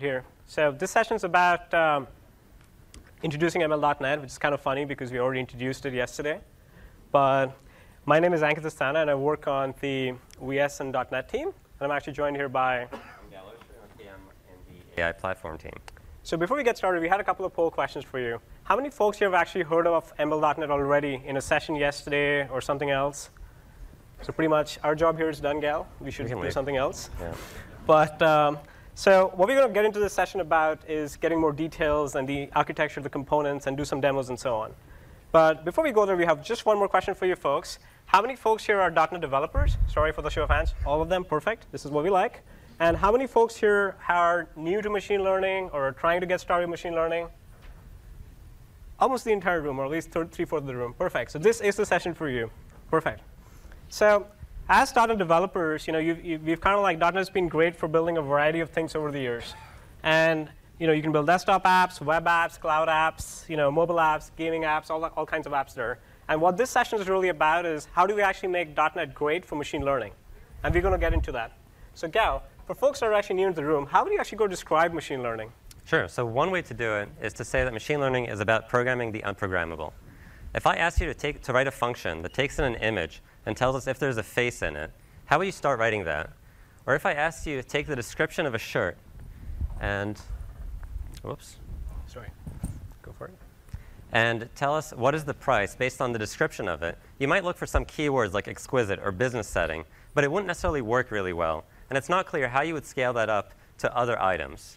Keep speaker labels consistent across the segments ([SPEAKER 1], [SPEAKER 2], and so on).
[SPEAKER 1] here. So this session is about introducing ML.NET, which is kind of funny because we already introduced it yesterday. But my name is Ankit Asthana, and I work on the VS and .NET team. And I'm actually joined here by...
[SPEAKER 2] I'm Galosh, I'm PM in the AI platform team.
[SPEAKER 1] So before we get started, we had a couple of poll questions for you. How many folks here have actually heard of ML.NET already in a session yesterday or something else? So pretty much our job here is done, Gal. We should do something else.
[SPEAKER 2] Yeah.
[SPEAKER 1] But so what we're going to get into this session about is getting more details and the architecture of the components and do some demos and so on. But before we go there, we have just one more question for you folks. How many folks here are .NET developers? Sorry for the show of hands. All of them, perfect. This is what we like. And how many folks here are new to machine learning or are trying to get started with machine learning? Almost the entire room, or at least three-fourths of the room. Perfect. So this is the session for you. Perfect. So as .NET developers, we've kind of like .NET has been great for building a variety of things over the years. And you can build desktop apps, web apps, cloud apps, mobile apps, gaming apps, all kinds of apps there. And what this session is really about is how do we actually make .NET great for machine learning? And we're going to get into that. So Gal, for folks that are actually new in the room, how would you actually go describe machine learning?
[SPEAKER 2] Sure. So one way to do it is to say that machine learning is about programming the unprogrammable. If I ask you to write a function that takes in an image and tells us if there's a face in it, how would you start writing that? Or if I asked you to take the description of a shirt and, whoops.
[SPEAKER 1] Sorry, go for it.
[SPEAKER 2] And tell us what is the price based on the description of it, you might look for some keywords like exquisite or business setting, but it wouldn't necessarily work really well. And it's not clear how you would scale that up to other items.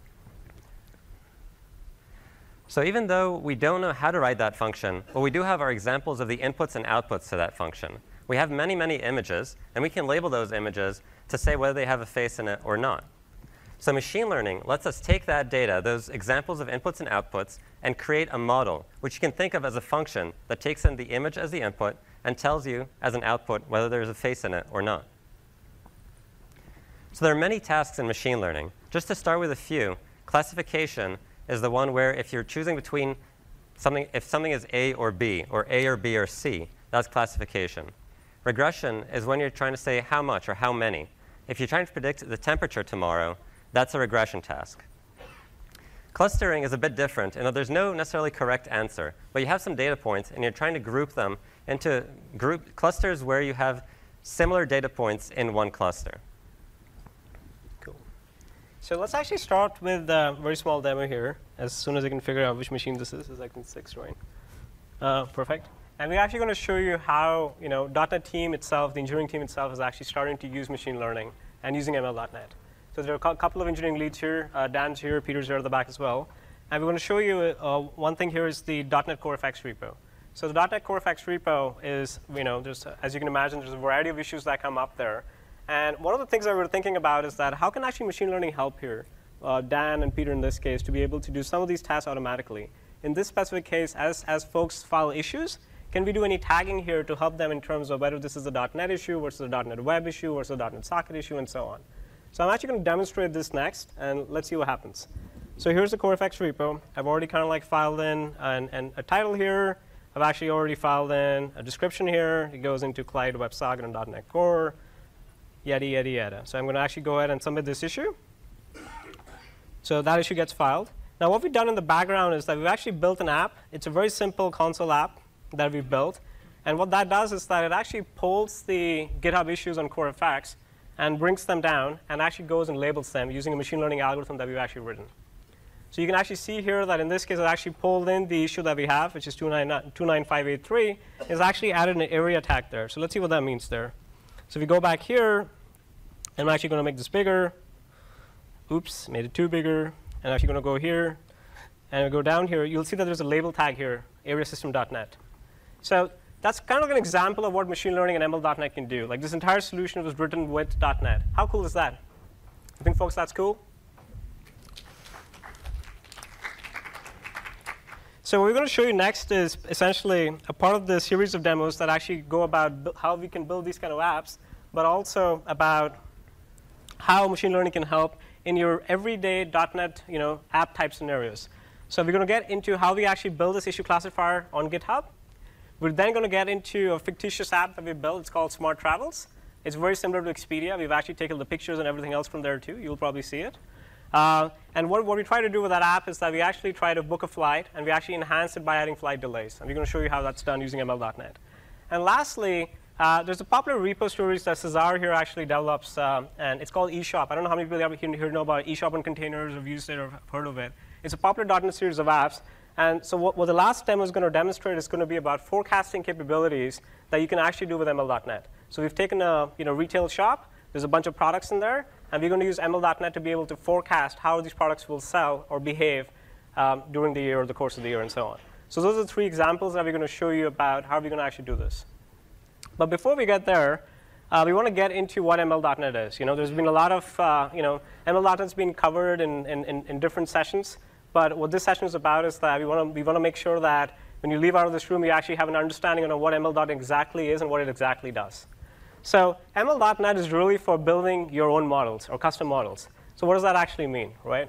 [SPEAKER 2] So even though we don't know how to write that function, what we do have are examples of the inputs and outputs to that function. We have many, many images, and we can label those images to say whether they have a face in it or not. So machine learning lets us take that data, those examples of inputs and outputs, and create a model, which you can think of as a function that takes in the image as the input and tells you as an output whether there's a face in it or not. So there are many tasks in machine learning. Just to start with a few, classification is the one where if you're choosing between something, if something is A or B or C, that's classification. Regression is when you're trying to say how much or how many. If you're trying to predict the temperature tomorrow, that's a regression task. Clustering is a bit different in that there's no necessarily correct answer, but you have some data points and you're trying to group them into group clusters where you have similar data points in one cluster.
[SPEAKER 1] So let's actually start with a very small demo here. As soon as I can figure out which machine this is like 6, right? Perfect. And we're actually going to show you how .NET team itself, the engineering team itself, is actually starting to use machine learning and using ML.NET. So there are a couple of engineering leads here. Dan's here, Peter's here at the back as well. And we're going to show you one thing here is the .NET Core FX repo. So the .NET Core FX repo is, as you can imagine, there's a variety of issues that come up there. And one of the things that we're thinking about is that how can actually machine learning help here, Dan and Peter in this case, to be able to do some of these tasks automatically. In this specific case, as folks file issues, can we do any tagging here to help them in terms of whether this is a .NET issue versus a .NET Web issue versus a .NET Socket issue and so on. So I'm actually going to demonstrate this next, and let's see what happens. So here's the CoreFX repo. I've already kind of like filed in and a title here. I've actually already filed in a description here. It goes into Clyde, WebSocket, and .NET Core. Yada, yada, yada. So I'm going to actually go ahead and submit this issue. So that issue gets filed. Now what we've done in the background is that we've actually built an app. It's a very simple console app that we've built. And what that does is that it actually pulls the GitHub issues on CoreFX and brings them down and actually goes and labels them using a machine learning algorithm that we've actually written. So you can actually see here that in this case it actually pulled in the issue that we have, which is 29583, is actually added an area tag there. So let's see what that means there. So if we go back here, I'm actually going to make this bigger. Oops, made it too bigger. And actually going to go here. And we go down here, you'll see that there's a label tag here, areasystem.net. So that's kind of an example of what machine learning and ML.NET can do. Like this entire solution was written with .NET. How cool is that? You think, folks, that's cool? So what we're going to show you next is essentially a part of the series of demos that actually go about how we can build these kind of apps, but also about how machine learning can help in your everyday .NET app type scenarios. So we're going to get into how we actually build this issue classifier on GitHub. We're then going to get into a fictitious app that we built. It's called Smart Travels. It's very similar to Expedia. We've actually taken the pictures and everything else from there too. You'll probably see it. And what we try to do with that app is that we actually try to book a flight, and we actually enhance it by adding flight delays. And we're going to show you how that's done using ML.NET. And lastly, there's a popular repo stories that Cesar here actually develops, and it's called eShop. I don't know how many people here know about eShop on containers, or have used it, or have heard of it. It's a popular .NET series of apps. And so what the last demo is going to demonstrate is going to be about forecasting capabilities that you can actually do with ML.NET. So we've taken a retail shop. There's a bunch of products in there. And we're going to use ML.NET to be able to forecast how these products will sell or behave during the year or the course of the year and so on. So those are the 3 examples that we're going to show you about how we're going to actually do this. But before we get there, we want to get into what ML.NET is. There's been a lot of, ML.NET's been covered in different sessions. But what this session is about is that we want to make sure that when you leave out of this room, you actually have an understanding of what ML.NET exactly is and what it exactly does. So ML.NET is really for building your own models or custom models. So what does that actually mean, right?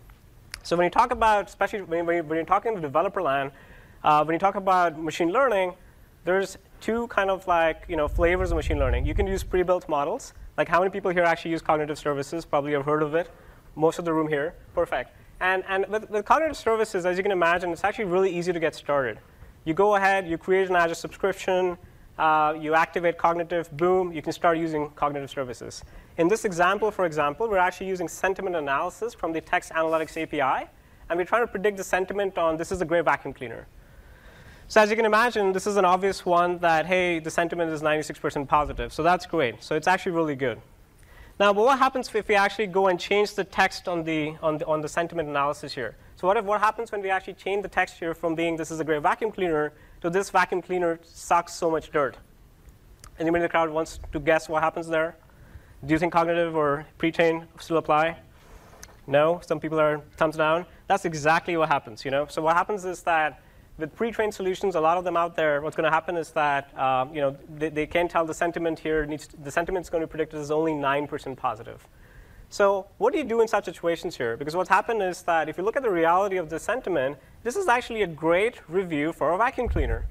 [SPEAKER 1] So when you talk about, especially when you're talking to developer land, when you talk about machine learning, there's 2 kind of flavors of machine learning. You can use pre-built models. Like how many people here actually use cognitive services? Probably have heard of it. Most of the room here. Perfect. And with cognitive services, as you can imagine, it's actually really easy to get started. You go ahead, you create an Azure subscription, you activate Cognitive, boom, you can start using cognitive services. In this example, for example, we're actually using sentiment analysis from the Text Analytics API, and we're trying to predict the sentiment on this is a gray vacuum cleaner. So as you can imagine, this is an obvious one that, hey, the sentiment is 96% positive. So that's great. So it's actually really good. Now, but what happens if we actually go and change the text on the sentiment analysis here? So what happens when we actually change the text here from being this is a gray vacuum cleaner to this vacuum cleaner sucks so much dirt? Anybody in the crowd wants to guess what happens there? Do you think cognitive or pre-trained still apply? No? Some people are thumbs down. That's exactly what happens. So what happens is that with pre-trained solutions, a lot of them out there, what's going to happen is that they can't tell the sentiment here. The sentiment is going to predict as only 9% positive. So what do you do in such situations here? Because what's happened is that if you look at the reality of the sentiment, this is actually a great review for a vacuum cleaner.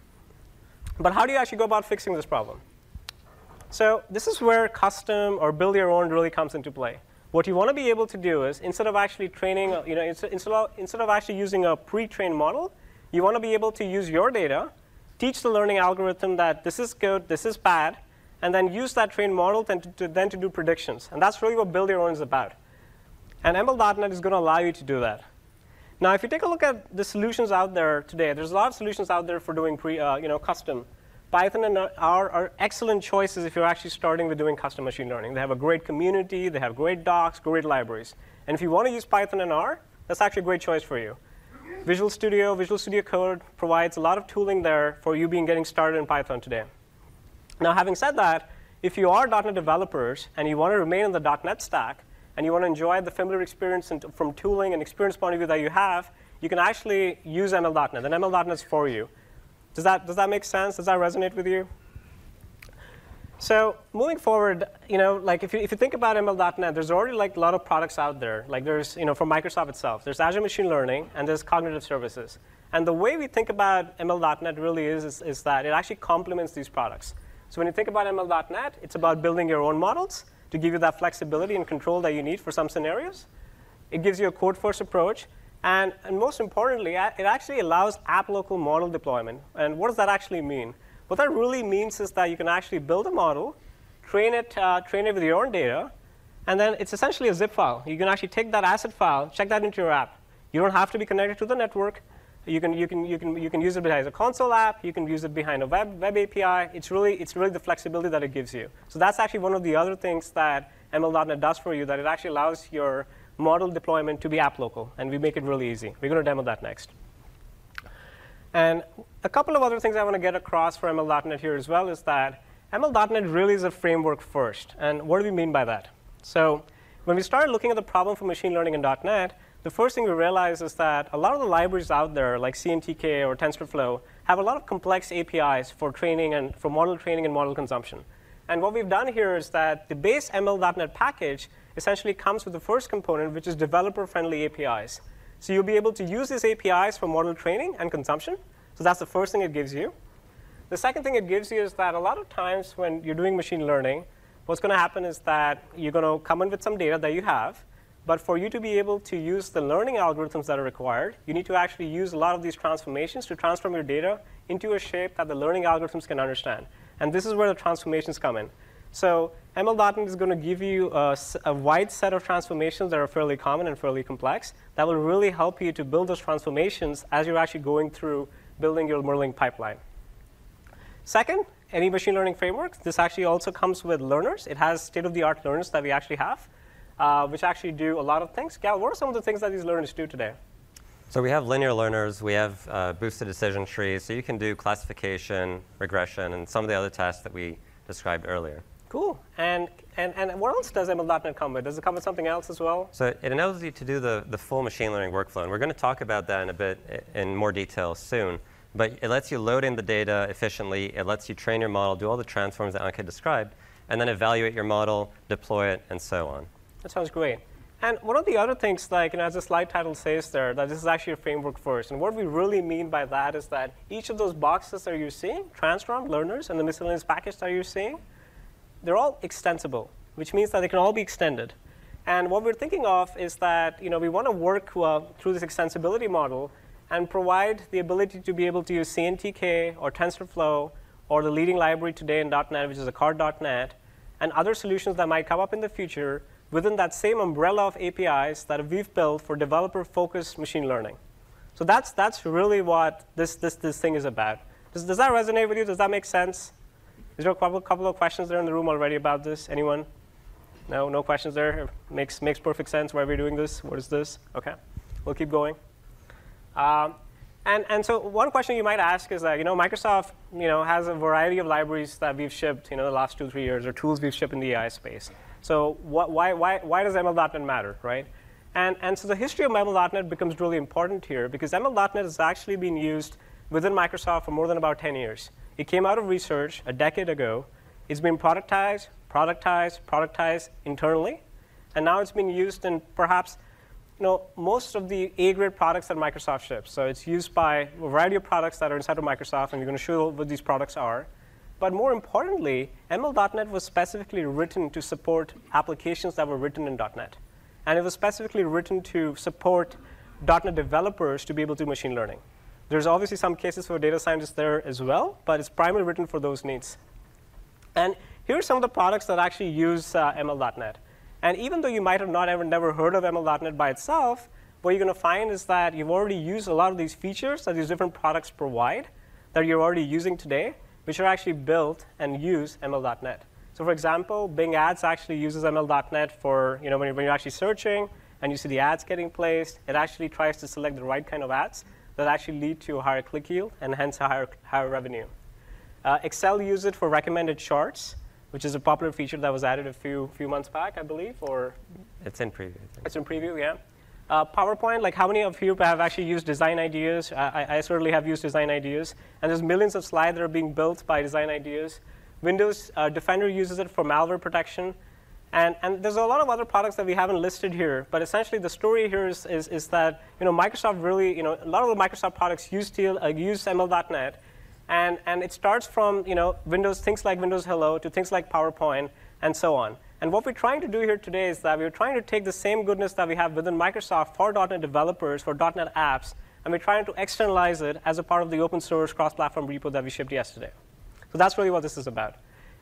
[SPEAKER 1] But how do you actually go about fixing this problem? So this is where custom or build your own really comes into play. What you want to be able to do is instead of actually training, instead of actually using a pre-trained model, you want to be able to use your data, teach the learning algorithm that this is good, this is bad, and then use that trained model to do predictions. And that's really what build your own is about. And ML.NET is going to allow you to do that. Now, if you take a look at the solutions out there today, there's a lot of solutions out there for doing custom. Python and R are excellent choices if you're actually starting with doing custom machine learning. They have a great community, they have great docs, great libraries. And if you want to use Python and R, that's actually a great choice for you. Visual Studio Code provides a lot of tooling there for you getting started in Python today. Now, having said that, if you are .NET developers and you want to remain in the .NET stack and you want to enjoy the familiar experience from tooling and experience point of view that you have, you can actually use ML.NET. And ML.NET is for you. Does that make sense? Does that resonate with you? So moving forward, if you think about ML.NET, there's already a lot of products out there. Like there's, from Microsoft itself, there's Azure Machine Learning, and there's cognitive services. And the way we think about ML.NET really is that it actually complements these products. So when you think about ML.NET, it's about building your own models to give you that flexibility and control that you need for some scenarios. It gives you a code-first approach. And most importantly, it actually allows app local model deployment. And what does that actually mean? What that really means is that you can actually build a model, train it with your own data, and then it's essentially a zip file. You can actually take that asset file, check that into your app. You don't have to be connected to the network. You can use it behind a console app. You can use it behind a web API. It's really the flexibility that it gives you. So that's actually one of the other things that ML.NET does for you, that it actually allows your model deployment to be app local, and we make it really easy. We're going to demo that next. And a couple of other things I want to get across for ML.NET here as well is that ML.NET really is a framework first. And what do we mean by that? So when we started looking at the problem for machine learning in .NET, the first thing we realized is that a lot of the libraries out there, like CNTK or TensorFlow, have a lot of complex APIs for training and for model training and model consumption. And what we've done here is that the base ML.NET package essentially comes with the first component, which is developer-friendly APIs. So you'll be able to use these APIs for model training and consumption. So that's the first thing it gives you. The second thing it gives you is that a lot of times when you're doing machine learning, what's going to happen is that you're going to come in with some data that you have. But for you to be able to use the learning algorithms that are required, you need to actually use a lot of these transformations to transform your data into a shape that the learning algorithms can understand. And this is where the transformations come in. So ML.NET is going to give you a wide set of transformations that are fairly common and fairly complex that will really help you to build those transformations as you're actually going through building your Merlin pipeline. Second, any machine learning framework, this actually also comes with learners. It has state-of-the-art learners that we actually have, which actually do a lot of things. Gal, what are some of the things that these learners do today?
[SPEAKER 2] So we have linear learners, we have boosted decision trees, so you can do classification, regression, and some of the other tasks that we described earlier.
[SPEAKER 1] Cool. And what else does ML.NET come with? Does it come with something else as well?
[SPEAKER 2] So it enables you to do the full machine learning workflow, and we're going to talk about that in a bit in more detail soon. But it lets you load in the data efficiently. It lets you train your model, do all the transforms that Ankit described, and then evaluate your model, deploy it, and so on.
[SPEAKER 1] That sounds great. And one of the other things, like as the slide title says there, that this is actually a framework first. And what we really mean by that is that each of those boxes that you're seeing, transform, learners, and the miscellaneous package that you're seeing, they're all extensible, which means that they can all be extended. And what we're thinking of is that we want to work through this extensibility model and provide the ability to be able to use CNTK or TensorFlow or the leading library today in .NET, which is a Card.NET, and other solutions that might come up in the future within that same umbrella of APIs that we've built for developer-focused machine learning. So that's really what this thing is about. Does that resonate with you? Does that make sense? Is there a couple of questions there in the room already about this? Anyone? No questions there? Makes perfect sense. Why are we doing this? What is this? OK. We'll keep going. And so one question you might ask is that Microsoft has a variety of libraries that we've shipped the last 2-3 years, or tools we've shipped in the AI space. So why does ML.NET matter, right? And so the history of ML.NET becomes really important here, because ML.NET has actually been used within Microsoft for more than about 10 years. It came out of research a decade ago. It's been productized internally, and now it's been used in perhaps most of the A-grade products that Microsoft ships. So it's used by a variety of products that are inside of Microsoft, and we're going to show what these products are. But more importantly, ML.NET was specifically written to support applications that were written in .NET. And it was specifically written to support .NET developers to be able to do machine learning. There's obviously some cases for data scientists there as well, but it's primarily written for those needs. And here are some of the products that actually use ML.NET. And even though you might have never heard of ML.NET by itself, what you're going to find is that you've already used a lot of these features that these different products provide that you're already using today, which are actually built and use ML.NET. So for example, Bing Ads actually uses ML.NET for when you're actually searching and you see the ads getting placed, it actually tries to select the right kind of ads that actually lead to a higher click yield and hence a higher revenue. Excel uses it for recommended charts, which is a popular feature that was added a few months back, I believe, or
[SPEAKER 2] it's in preview.
[SPEAKER 1] It's in preview, yeah. PowerPoint, like how many of you have actually used Design Ideas? I certainly have used Design Ideas, and there's millions of slides that are being built by Design Ideas. Windows Defender uses it for malware protection, and there's a lot of other products that we haven't listed here. But essentially, the story here is that Microsoft really, a lot of the Microsoft products use ML.NET. And it starts from things like Windows Hello to things like PowerPoint and so on. And what we're trying to do here today is that we're trying to take the same goodness that we have within Microsoft for .NET developers, for .NET apps, and we're trying to externalize it as a part of the open source cross-platform repo that we shipped yesterday. So that's really what this is about.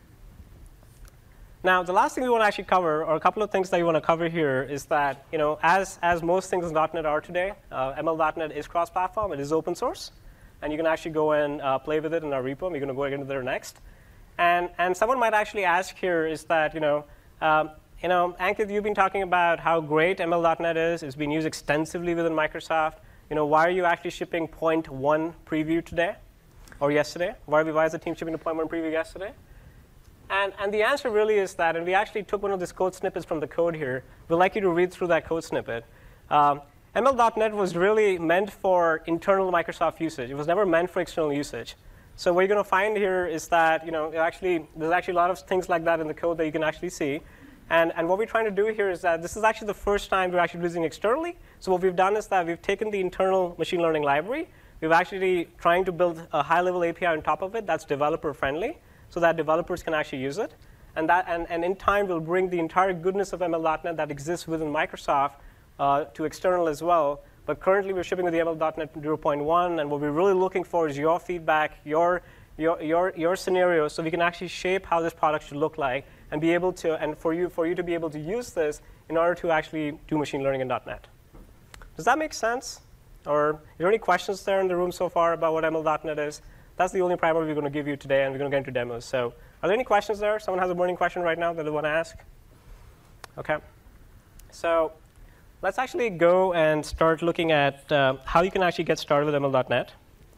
[SPEAKER 1] Now, the last thing we want to actually cover, or a couple of things that we want to cover here, is that as most things in .NET are today, ML.NET is cross-platform. It is open source. And you can actually go and play with it in our repo. We're going to go into there next. And someone might actually ask here is that, Ankit, you've been talking about how great ML.NET is. It's been used extensively within Microsoft. Why are you actually shipping 0.1 preview today or yesterday? Why is the team shipping the 0.1 preview yesterday? And the answer really is that, and we actually took one of these code snippets from the code here. We'd like you to read through that code snippet. ML.NET was really meant for internal Microsoft usage. It was never meant for external usage. So what you're going to find here is that there's actually a lot of things like that in the code that you can actually see. And what we're trying to do here is that this is actually the first time we're actually using externally. So what we've done is that we've taken the internal machine learning library. We've actually trying to build a high-level API on top of it that's developer-friendly so that developers can actually use it. and in time we'll bring the entire goodness of ML.NET that exists within Microsoft to external as well. But currently we're shipping with the ML.NET 0.1, and what we're really looking for is your feedback, your scenario, so we can actually shape how this product should look like and be able to, and for you to be able to use this in order to actually do machine learning in .NET. Does that make sense? Or are there any questions there in the room so far about what ML.NET is? That's the only primer we're going to give you today, and we're going to get into demos. So are there any questions there? Someone has a burning question right now that they want to ask? OK. So let's actually go and start looking at how you can actually get started with ML.NET.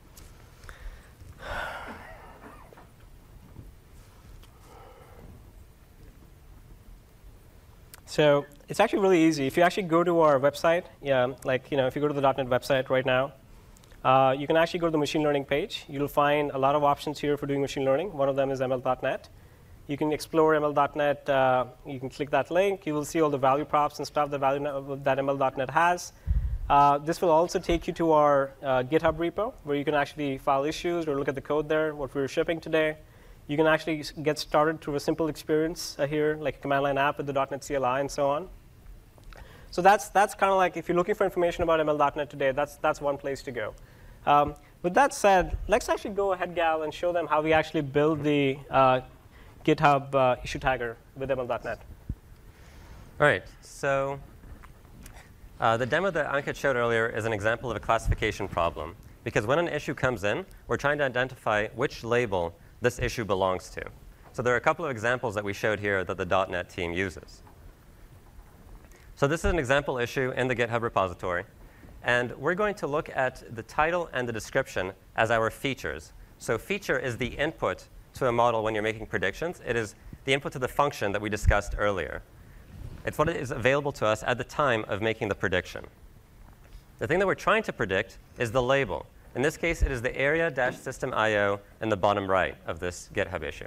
[SPEAKER 1] So it's actually really easy. If you actually go to our website, if you go to the .NET website right now, you can actually go to the machine learning page. You'll find a lot of options here for doing machine learning. One of them is ML.NET. You can explore ML.NET. You can click that link. You will see all the value props and stuff that ML.NET has. This will also take you to our GitHub repo, where you can actually file issues or look at the code there, what we're shipping today. You can actually get started through a simple experience here, like a command line app with the .NET CLI and so on. So that's kind of like, if you're looking for information about ML.NET today, that's one place to go. With that said, let's actually go ahead, Gal, and show them how we actually build the GitHub issue tagger with ML.NET.
[SPEAKER 2] All right. So the demo that Ankit showed earlier is an example of a classification problem. Because when an issue comes in, we're trying to identify which label this issue belongs to. So there are a couple of examples that we showed here that the .NET team uses. So this is an example issue in the GitHub repository. And we're going to look at the title and the description as our features. So feature is the input to a model when you're making predictions. It is the input to the function that we discussed earlier. It's what is available to us at the time of making the prediction. The thing that we're trying to predict is the label. In this case, it is the area-system.io in the bottom right of this GitHub issue.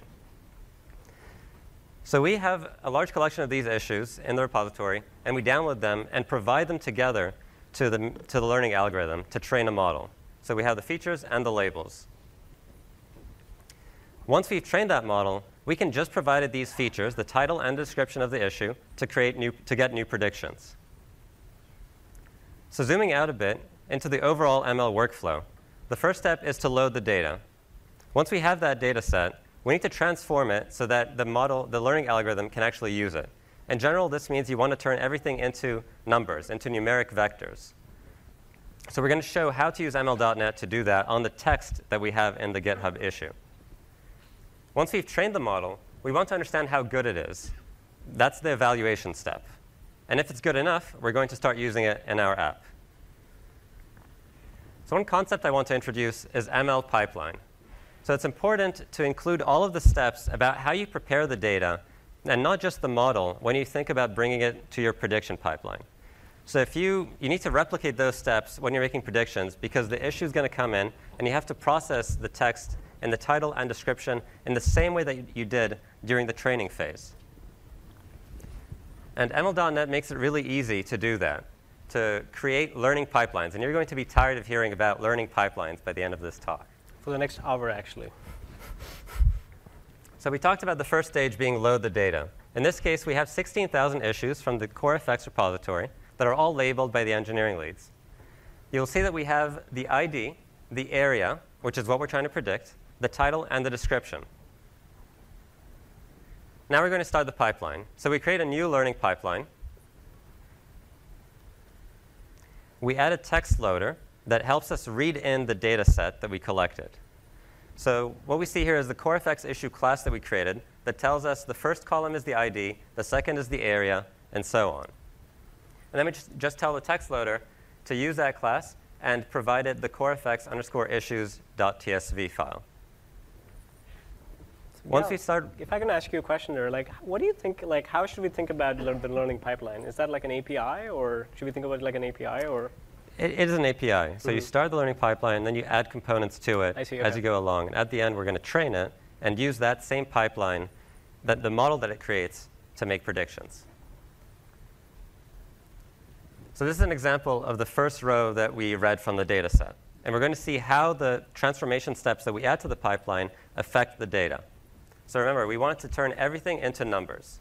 [SPEAKER 2] So we have a large collection of these issues in the repository, and we download them and provide them together to the learning algorithm to train a model. So we have the features and the labels. Once we've trained that model, we can just provide it these features, the title and description of the issue, to get new predictions. So zooming out a bit into the overall ML workflow, the first step is to load the data. Once we have that data set, we need to transform it so that the learning algorithm can actually use it. In general, this means you want to turn everything into numbers, into numeric vectors. So we're going to show how to use ML.NET to do that on the text that we have in the GitHub issue. Once we've trained the model, we want to understand how good it is. That's the evaluation step. And if it's good enough, we're going to start using it in our app. So one concept I want to introduce is ML pipeline. So it's important to include all of the steps about how you prepare the data, and not just the model, when you think about bringing it to your prediction pipeline. So if you need to replicate those steps when you're making predictions, because the issue is going to come in, and you have to process the text in the title and description in the same way that you did during the training phase. And ML.NET makes it really easy to do that, to create learning pipelines. And you're going to be tired of hearing about learning pipelines by the end of this talk.
[SPEAKER 1] For the next hour, actually.
[SPEAKER 2] So we talked about the first stage being load the data. In this case, we have 16,000 issues from the CoreFX repository that are all labeled by the engineering leads. You'll see that we have the ID, the area, which is what we're trying to predict, the title, and the description. Now we're going to start the pipeline. So we create a new learning pipeline. We add a text loader that helps us read in the data set that we collected. So what we see here is the CoreFX issue class that we created that tells us the first column is the ID, the second is the area, and so on. And then we just tell the text loader to use that class and provide it the CoreFX_issues.tsv file. Once we start,
[SPEAKER 1] if I can ask you a question there, what do you think? How should we think about the learning pipeline? Is that like an API, or should we think about it like an API, or?
[SPEAKER 2] It is an API. So you start the learning pipeline, and then you add components to it as you go along. And at the end, we're going to train it and use that same pipeline, the model that it creates, to make predictions. So this is an example of the first row that we read from the data set. And we're going to see how the transformation steps that we add to the pipeline affect the data. So remember, we want to turn everything into numbers.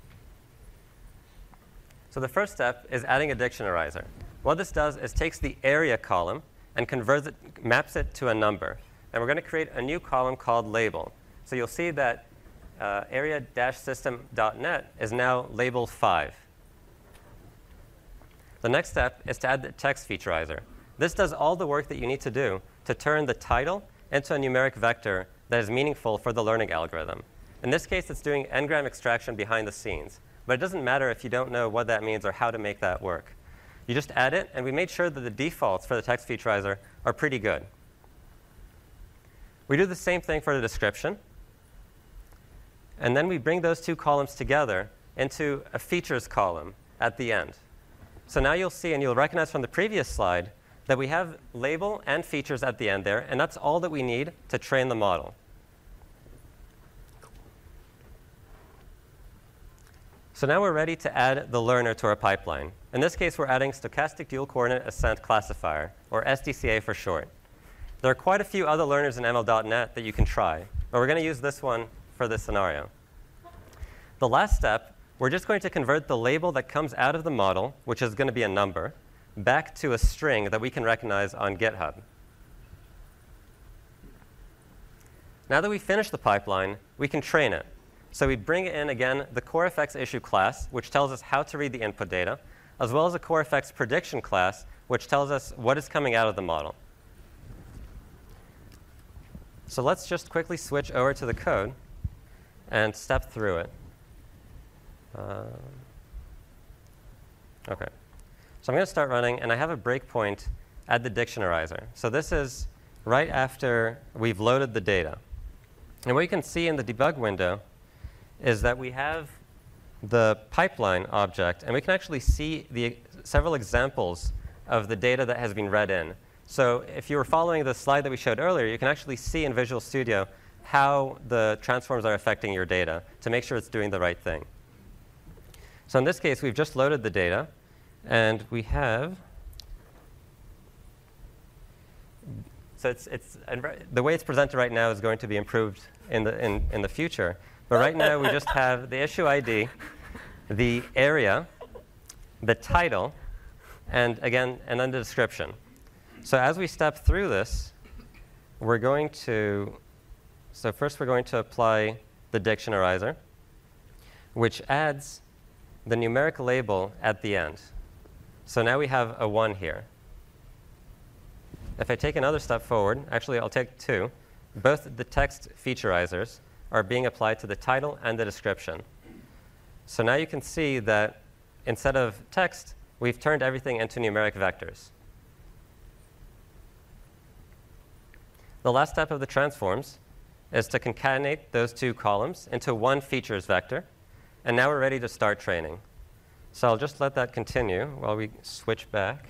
[SPEAKER 2] So the first step is adding a dictionarizer. What this does is takes the area column and maps it to a number. And we're going to create a new column called label. So you'll see that area-system.net is now label 5. The next step is to add the text featurizer. This does all the work that you need to do to turn the title into a numeric vector that is meaningful for the learning algorithm. In this case, it's doing n-gram extraction behind the scenes. But it doesn't matter if you don't know what that means or how to make that work. You just add it, and we made sure that the defaults for the text featurizer are pretty good. We do the same thing for the description. And then we bring those two columns together into a features column at the end. So now you'll see, and you'll recognize from the previous slide, that we have label and features at the end there, and that's all that we need to train the model. So now we're ready to add the learner to our pipeline. In this case, we're adding Stochastic Dual Coordinate Ascent Classifier, or SDCA for short. There are quite a few other learners in ML.NET that you can try, but we're going to use this one for this scenario. The last step, we're just going to convert the label that comes out of the model, which is going to be a number, back to a string that we can recognize on GitHub. Now that we've finished the pipeline, we can train it. So we bring in, again, the CoreFX issue class, which tells us how to read the input data, as well as a CoreFX prediction class, which tells us what is coming out of the model. So let's just quickly switch over to the code and step through it. OK. So I'm going to start running, and I have a breakpoint at the dictionarizer. So this is right after we've loaded the data. And what you can see in the debug window is that we have the pipeline object, and we can actually see the several examples of the data that has been read in. So if you were following the slide that we showed earlier, you can actually see in Visual Studio how the transforms are affecting your data to make sure it's doing the right thing. So in this case, we've just loaded the data, and we have the way it's presented right now is going to be improved in the future. But right now, we just have the issue ID, the area, the title, and then the description. So as we step through this, we're going to apply the dictionarizer, which adds the numeric label at the end. So now we have a 1 here. If I take another step forward, actually I'll take 2, both the text featurizers are being applied to the title and the description. So now you can see that instead of text, we've turned everything into numeric vectors. The last step of the transforms is to concatenate those two columns into one features vector. And now we're ready to start training. So I'll just let that continue while we switch back.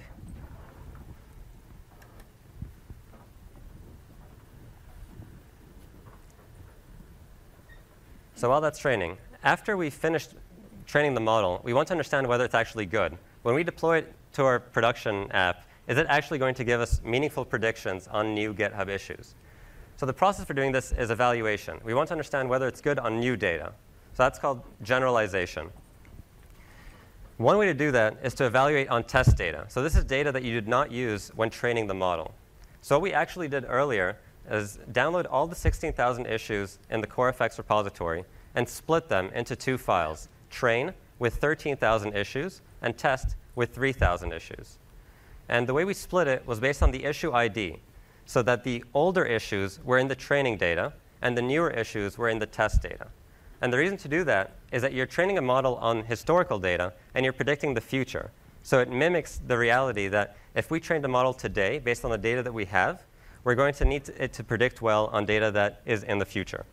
[SPEAKER 2] So while that's training, after we've finished training the model, we want to understand whether it's actually good. When we deploy it to our production app, is it actually going to give us meaningful predictions on new GitHub issues? So the process for doing this is evaluation. We want to understand whether it's good on new data. So that's called generalization. One way to do that is to evaluate on test data. So this is data that you did not use when training the model. So what we actually did earlier is download all the 16,000 issues in the CoreFX repository and split them into 2 files, train with 13,000 issues and test with 3,000 issues. And the way we split it was based on the issue ID, so that the older issues were in the training data and the newer issues were in the test data. And the reason to do that is that you're training a model on historical data and you're predicting the future. So it mimics the reality that if we trained a model today based on the data that we have, we're going to need it to predict well on data that is in the future.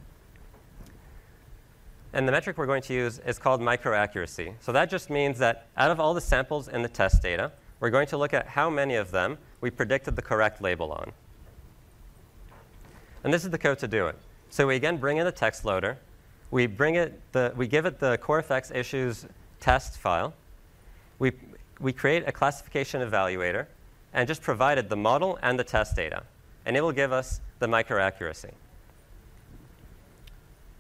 [SPEAKER 2] And the metric we're going to use is called microaccuracy. So that just means that out of all the samples in the test data, we're going to look at how many of them we predicted the correct label on. And this is the code to do it. So we again bring in the text loader. We give it the CoreFX issues test file. We create a classification evaluator and just provided the model and the test data. And it will give us the microaccuracy.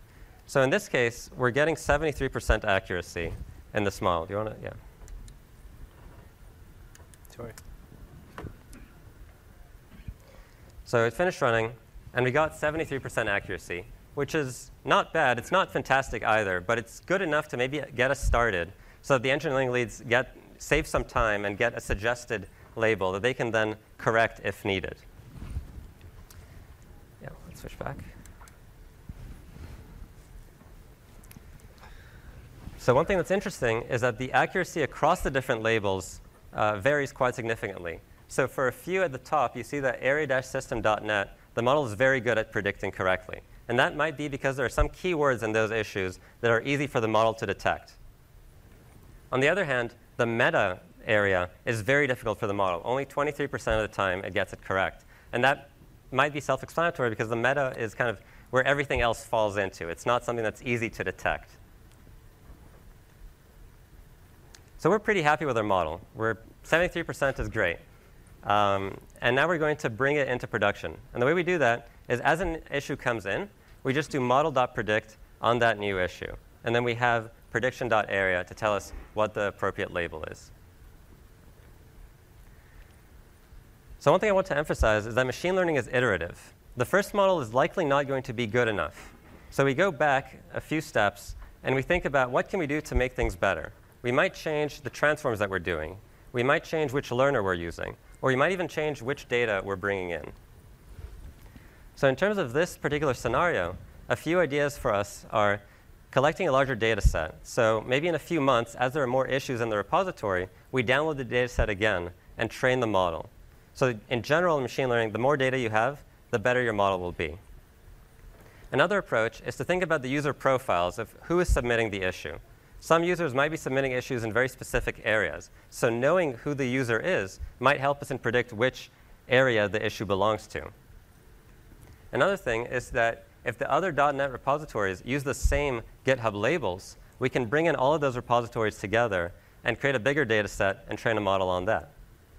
[SPEAKER 2] So in this case, we're getting 73% accuracy in this model. Do you want to? Yeah.
[SPEAKER 1] Sorry.
[SPEAKER 2] So it finished running, and we got 73% accuracy, which is not bad. It's not fantastic either, but it's good enough to maybe get us started so that the engineering leads save some time and get a suggested label that they can then correct if needed. Yeah, let's switch back. So one thing that's interesting is that the accuracy across the different labels varies quite significantly. So for a few at the top, you see that area-system.net, the model is very good at predicting correctly. And that might be because there are some keywords in those issues that are easy for the model to detect. On the other hand, the meta area is very difficult for the model. Only 23% of the time it gets it correct. And that might be self-explanatory because the meta is kind of where everything else falls into. It's not something that's easy to detect. So we're pretty happy with our model. 73% is great. And now we're going to bring it into production. And the way we do that is as an issue comes in, we just do model.predict on that new issue. And then we have prediction.area to tell us what the appropriate label is. So one thing I want to emphasize is that machine learning is iterative. The first model is likely not going to be good enough. So we go back a few steps, and we think about what can we do to make things better. We might change the transforms that we're doing. We might change which learner we're using. Or we might even change which data we're bringing in. So in terms of this particular scenario, a few ideas for us are collecting a larger data set. So maybe in a few months, as there are more issues in the repository, we download the data set again and train the model. So in general, in machine learning, the more data you have, the better your model will be. Another approach is to think about the user profiles of who is submitting the issue. Some users might be submitting issues in very specific areas. So knowing who the user is might help us predict which area the issue belongs to. Another thing is that if the other .NET repositories use the same GitHub labels, we can bring in all of those repositories together and create a bigger data set and train a model on that.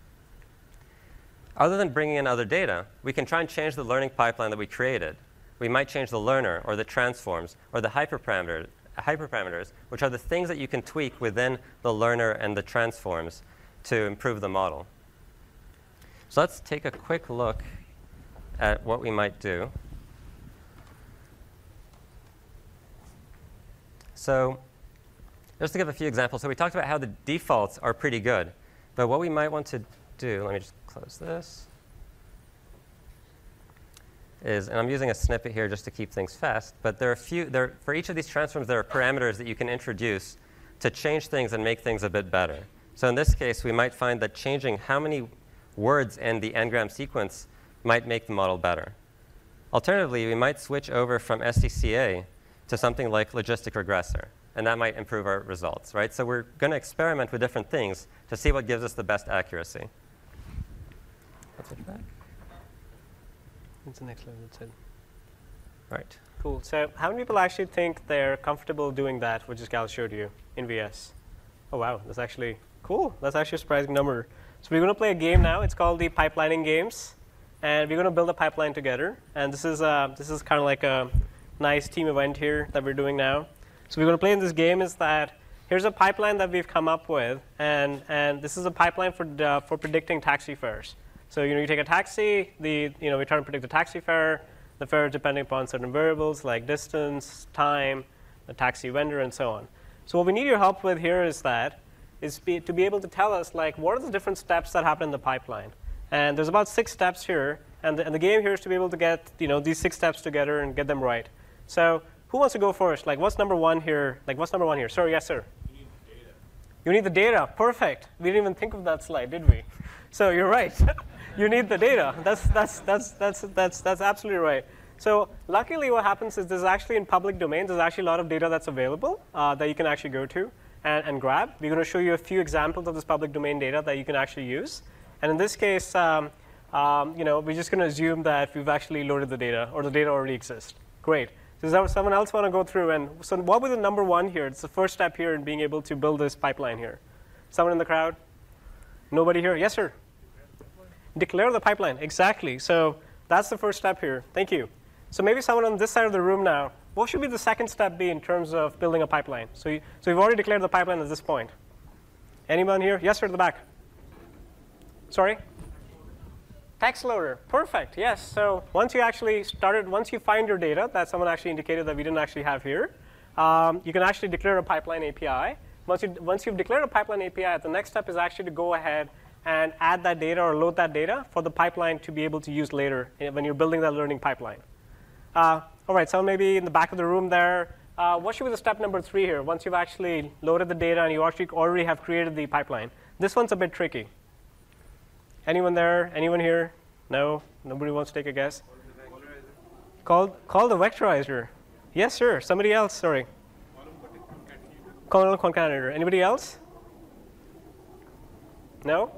[SPEAKER 2] Other than bringing in other data, we can try and change the learning pipeline that we created. We might change the learner or the transforms or the hyperparameters, which are the things that you can tweak within the learner and the transforms to improve the model. So let's take a quick look at what we might do. So just to give a few examples, so we talked about how the defaults are pretty good. But what we might want to do, let me just close this, and I'm using a snippet here just to keep things fast, but for each of these transforms, there are parameters that you can introduce to change things and make things a bit better. So in this case, we might find that changing how many words in the n-gram sequence might make the model better. Alternatively, we might switch over from SDCA to something like logistic regressor, and that might improve our results, right? So we're going to experiment with different things to see what gives us the best accuracy. Let's switch back.
[SPEAKER 1] That's the next level, that's it.
[SPEAKER 2] Right.
[SPEAKER 1] Cool. So how many people actually think they're comfortable doing that, which Gal showed you in VS? Oh, wow. That's actually cool. That's actually a surprising number. So we're going to play a game now. It's called the Pipelining Games. And we're going to build a pipeline together. And this is kind of like a nice team event here that we're doing now. So we're going to play in this game is that here's a pipeline that we've come up with. And this is a pipeline for predicting taxi fares. So you take a taxi, we try to predict the taxi fare, the fare depending upon certain variables like distance, time, the taxi vendor, and so on. So what we need your help with here is to be able to tell us what are the different steps that happen in the pipeline. And there's about 6 steps here, and the game here is to be able to get these 6 steps together and get them right. So who wants to go first? What's number 1 here? What's number 1 here? Sorry, yes, sir.
[SPEAKER 3] You need the data.
[SPEAKER 1] You need the data. Perfect. We didn't even think of that slide, did we? So you're right. You need the data. That's absolutely right. So luckily what happens is there's actually in public domain, there's actually a lot of data that's available that you can actually go to and grab. We're going to show you a few examples of this public domain data that you can actually use. And in this case, we're just going to assume that we've actually loaded the data or the data already exists. Great. So does someone else want to go through? And so what was the number 1 here? It's the first step here in being able to build this pipeline here. Someone in the crowd? Nobody here? Yes, sir. Declare the pipeline. Exactly. So that's the first step here. Thank you. So maybe someone on this side of the room now what should be the second step be in terms of building a pipeline? So you've already declared the pipeline at this point. Anyone here? Yes, sir, at the back. Sorry? Text loader. Perfect. Yes. So once you actually started, once you find your data that someone actually indicated that we didn't actually have here, you can actually declare a pipeline API. Once you've declared a pipeline API, the next step is actually to go ahead and add that data or load that data for the pipeline to be able to use later when you're building that learning pipeline. All right, so maybe in the back of the room there, what should be the step number 3 here? Once you've actually loaded the data and you actually already have created the pipeline. This one's a bit tricky. Anyone there? Anyone here? No? Nobody wants to take a guess? Call the vectorizer. Yes, sir. Somebody else, sorry. Column concatenator. Anybody else? No?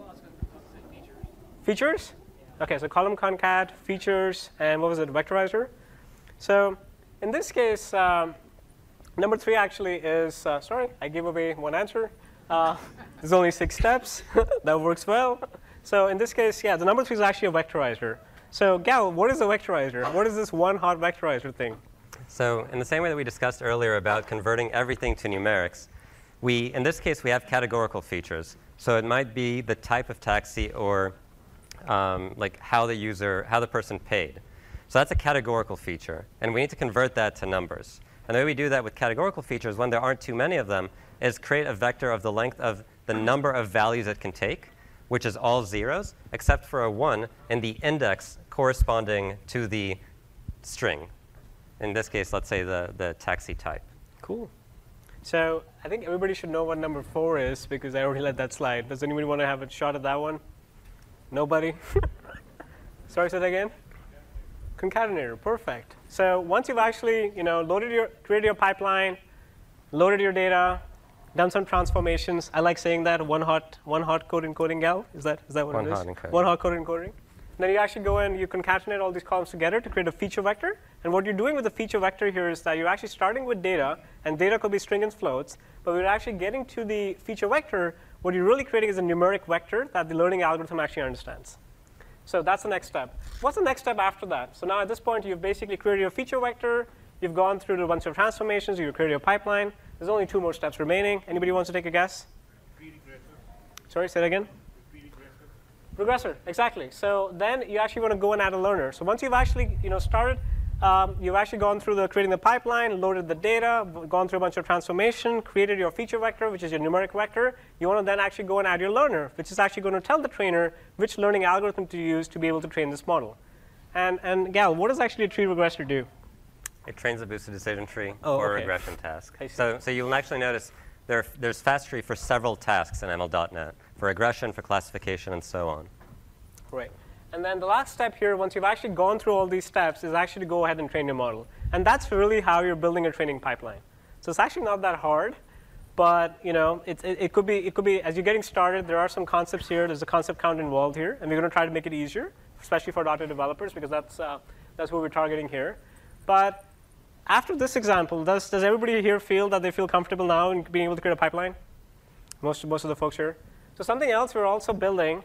[SPEAKER 1] Features? OK, so column concat, features, and what was it, vectorizer? So in this case, number 3 actually is, sorry, I gave away one answer. There's only 6 steps. That works well. So in this case, yeah, the number 3 is actually a vectorizer. So Gal, what is a vectorizer? What is this one hot vectorizer thing?
[SPEAKER 2] So in the same way that we discussed earlier about converting everything to numerics, in this case, we have categorical features. So it might be the type of taxi or like how the person paid. So that's a categorical feature. And we need to convert that to numbers. And the way we do that with categorical features, when there aren't too many of them, is create a vector of the length of the number of values it can take, which is all zeros, except for a 1 in the index corresponding to the string. In this case, let's say the taxi type.
[SPEAKER 1] Cool. So I think everybody should know what number 4 is, because I already let that slide. Does anybody want to have a shot at that one? Nobody? Sorry, say that again? Concatenator. Perfect. So once you've actually created your pipeline, loaded your data, done some transformations. I like saying that one hot code encoding, Gal. Is that what it is? One hot code encoding. Then you actually go and you concatenate all these columns together to create a feature vector. And what you're doing with the feature vector here is that you're actually starting with data, and data could be string and floats. But we're actually getting to the feature vector. What you're really creating is a numeric vector that the learning algorithm actually understands. So that's the next step. What's the next step after that? So now at this point, you've basically created your feature vector. You've gone through a bunch of transformations. You've created your pipeline. There's only 2 more steps remaining. Anybody wants to take a guess? Sorry, say that again? Regressor, exactly. So then you actually want to go and add a learner. So once you've actually started, you've actually gone through creating the pipeline, loaded the data, gone through a bunch of transformation, created your feature vector, which is your numeric vector. You want to then actually go and add your learner, which is actually going to tell the trainer which learning algorithm to use to be able to train this model. And Gal, what does actually a tree regressor do?
[SPEAKER 2] It trains a boosted decision tree for a regression task. So you'll actually notice there's FastTree for several tasks in ML.NET, for regression, for classification, and so on.
[SPEAKER 1] Great. And then the last step here, once you've actually gone through all these steps, is actually to go ahead and train your model. And that's really how you're building a training pipeline. So it's actually not that hard. But it could be as you're getting started, there are some concepts here. There's a concept count involved here. And we're going to try to make it easier, especially for .NET developers, because that's what we're targeting here. But after this example, does everybody here feel that they feel comfortable now in being able to create a pipeline? Most of the folks here. So something else we're also building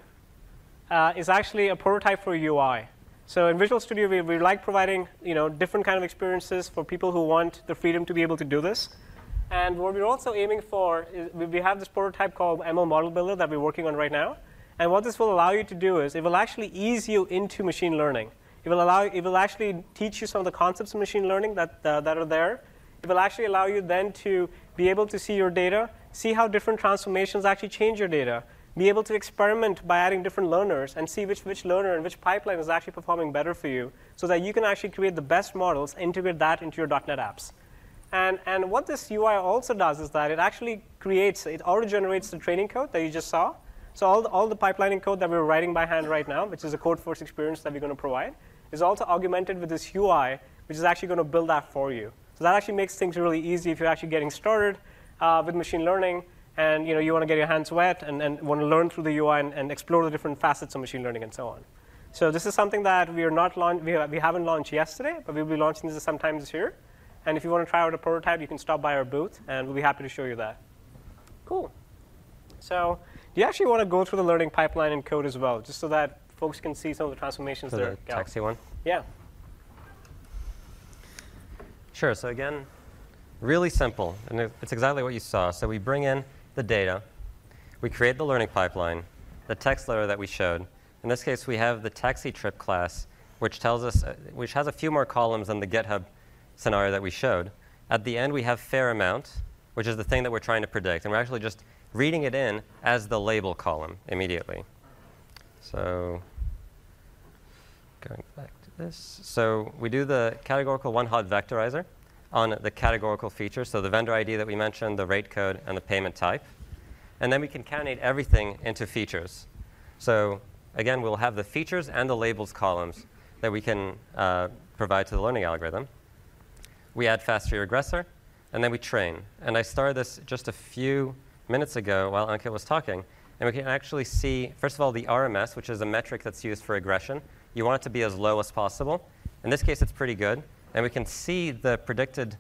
[SPEAKER 1] is actually a prototype for UI. So in Visual Studio, we like providing different kind of experiences for people who want the freedom to be able to do this. And what we're also aiming for is we have this prototype called ML Model Builder that we're working on right now. And what this will allow you to do is it will actually ease you into machine learning. It will actually teach you some of the concepts of machine learning that are there. It will actually allow you then to be able to see your data, see how different transformations actually change your data, be able to experiment by adding different learners and see which learner and which pipeline is actually performing better for you so that you can actually create the best models, integrate that into your .NET apps. And what this UI also does is that it actually it auto-generates the training code that you just saw. So all the pipelining code that we're writing by hand right now, which is a Codeforce experience that we're going to provide, is also augmented with this UI, which is actually going to build that for you. So that actually makes things really easy if you're actually getting started with machine learning, and you want to get your hands wet and want to learn through the UI and explore the different facets of machine learning and so on. So this is something that we haven't launched yesterday, but we'll be launching this sometime this year. And if you want to try out a prototype, you can stop by our booth, and we'll be happy to show you that. Cool. So do you actually want to go through the learning pipeline in code as well, just so that folks can see some of the transformations there?
[SPEAKER 2] The taxi one?
[SPEAKER 1] Yeah.
[SPEAKER 2] Sure. So again, really simple. And it's exactly what you saw. So we bring in the data. We create the learning pipeline, the text loader that we showed. In this case, we have the taxi trip class, which tells us, which has a few more columns than the GitHub scenario that we showed. At the end, we have fare amount, which is the thing that we're trying to predict. And we're actually just reading it in as the label column immediately. So going back to this. So we do the categorical one-hot vectorizer on the categorical features, so the vendor ID that we mentioned, the rate code, and the payment type. And then we concatenate everything into features. So again, we'll have the features and the labels columns that we can provide to the learning algorithm. We add fast tree regressor, and then we train. And I started this just a few minutes ago while Ankit was talking. And we can actually see, first of all, the RMS, which is a metric that's used for regression. You want it to be as low as possible. In this case, it's pretty good. And we can see the predicted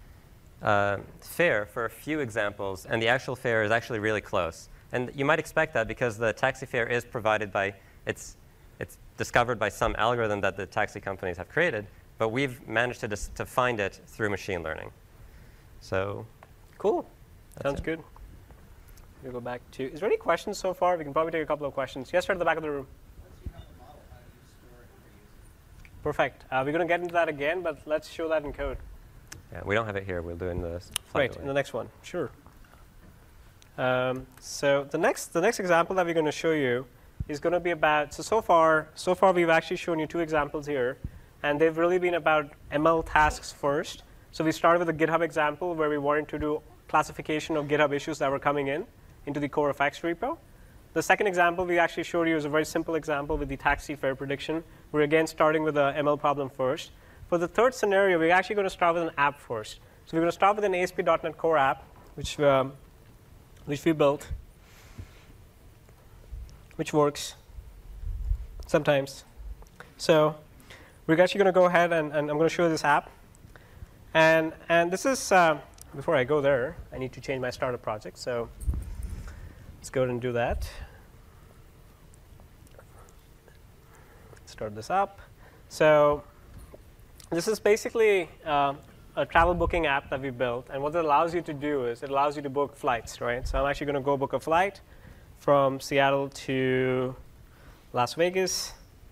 [SPEAKER 2] fare for a few examples. And the actual fare is actually really close. And you might expect that because the taxi fare is provided by, it's discovered by some algorithm that the taxi companies have created. But we've managed to find it through machine learning. So
[SPEAKER 1] cool. Sounds good. We'll go back to, is there any questions so far? We can probably take a couple of questions. Yes, sir, at the back of the room.
[SPEAKER 3] Once you have the model, how do you store it for users?
[SPEAKER 1] Perfect. We're going to get into that again, but let's show that in code.
[SPEAKER 2] yeah, we don't have it here. We'll do it in the
[SPEAKER 1] Right, in the next one. Sure. So the next example that we're going to show you is going to be about, so far we've actually shown you two examples here, and they've really been about ML tasks first. So we started with a GitHub example where we wanted to do classification of GitHub issues that were coming into the core effects repo. The second example we actually showed you is a very simple example with the taxi fare prediction. We're again starting with a ML problem first. For the third scenario, we're actually going to start with an app first. So we're going to start with an ASP.NET Core app, which we built, which works sometimes. So we're actually going to go ahead and I'm going to show you this app. And this is, before I go there, I need to change my startup project. So let's go ahead and do that. Start this up. So this is basically a travel booking app that we built. And what it allows you to do is it allows you to book flights, right? So I'm actually going to go book a flight from Seattle to Las Vegas.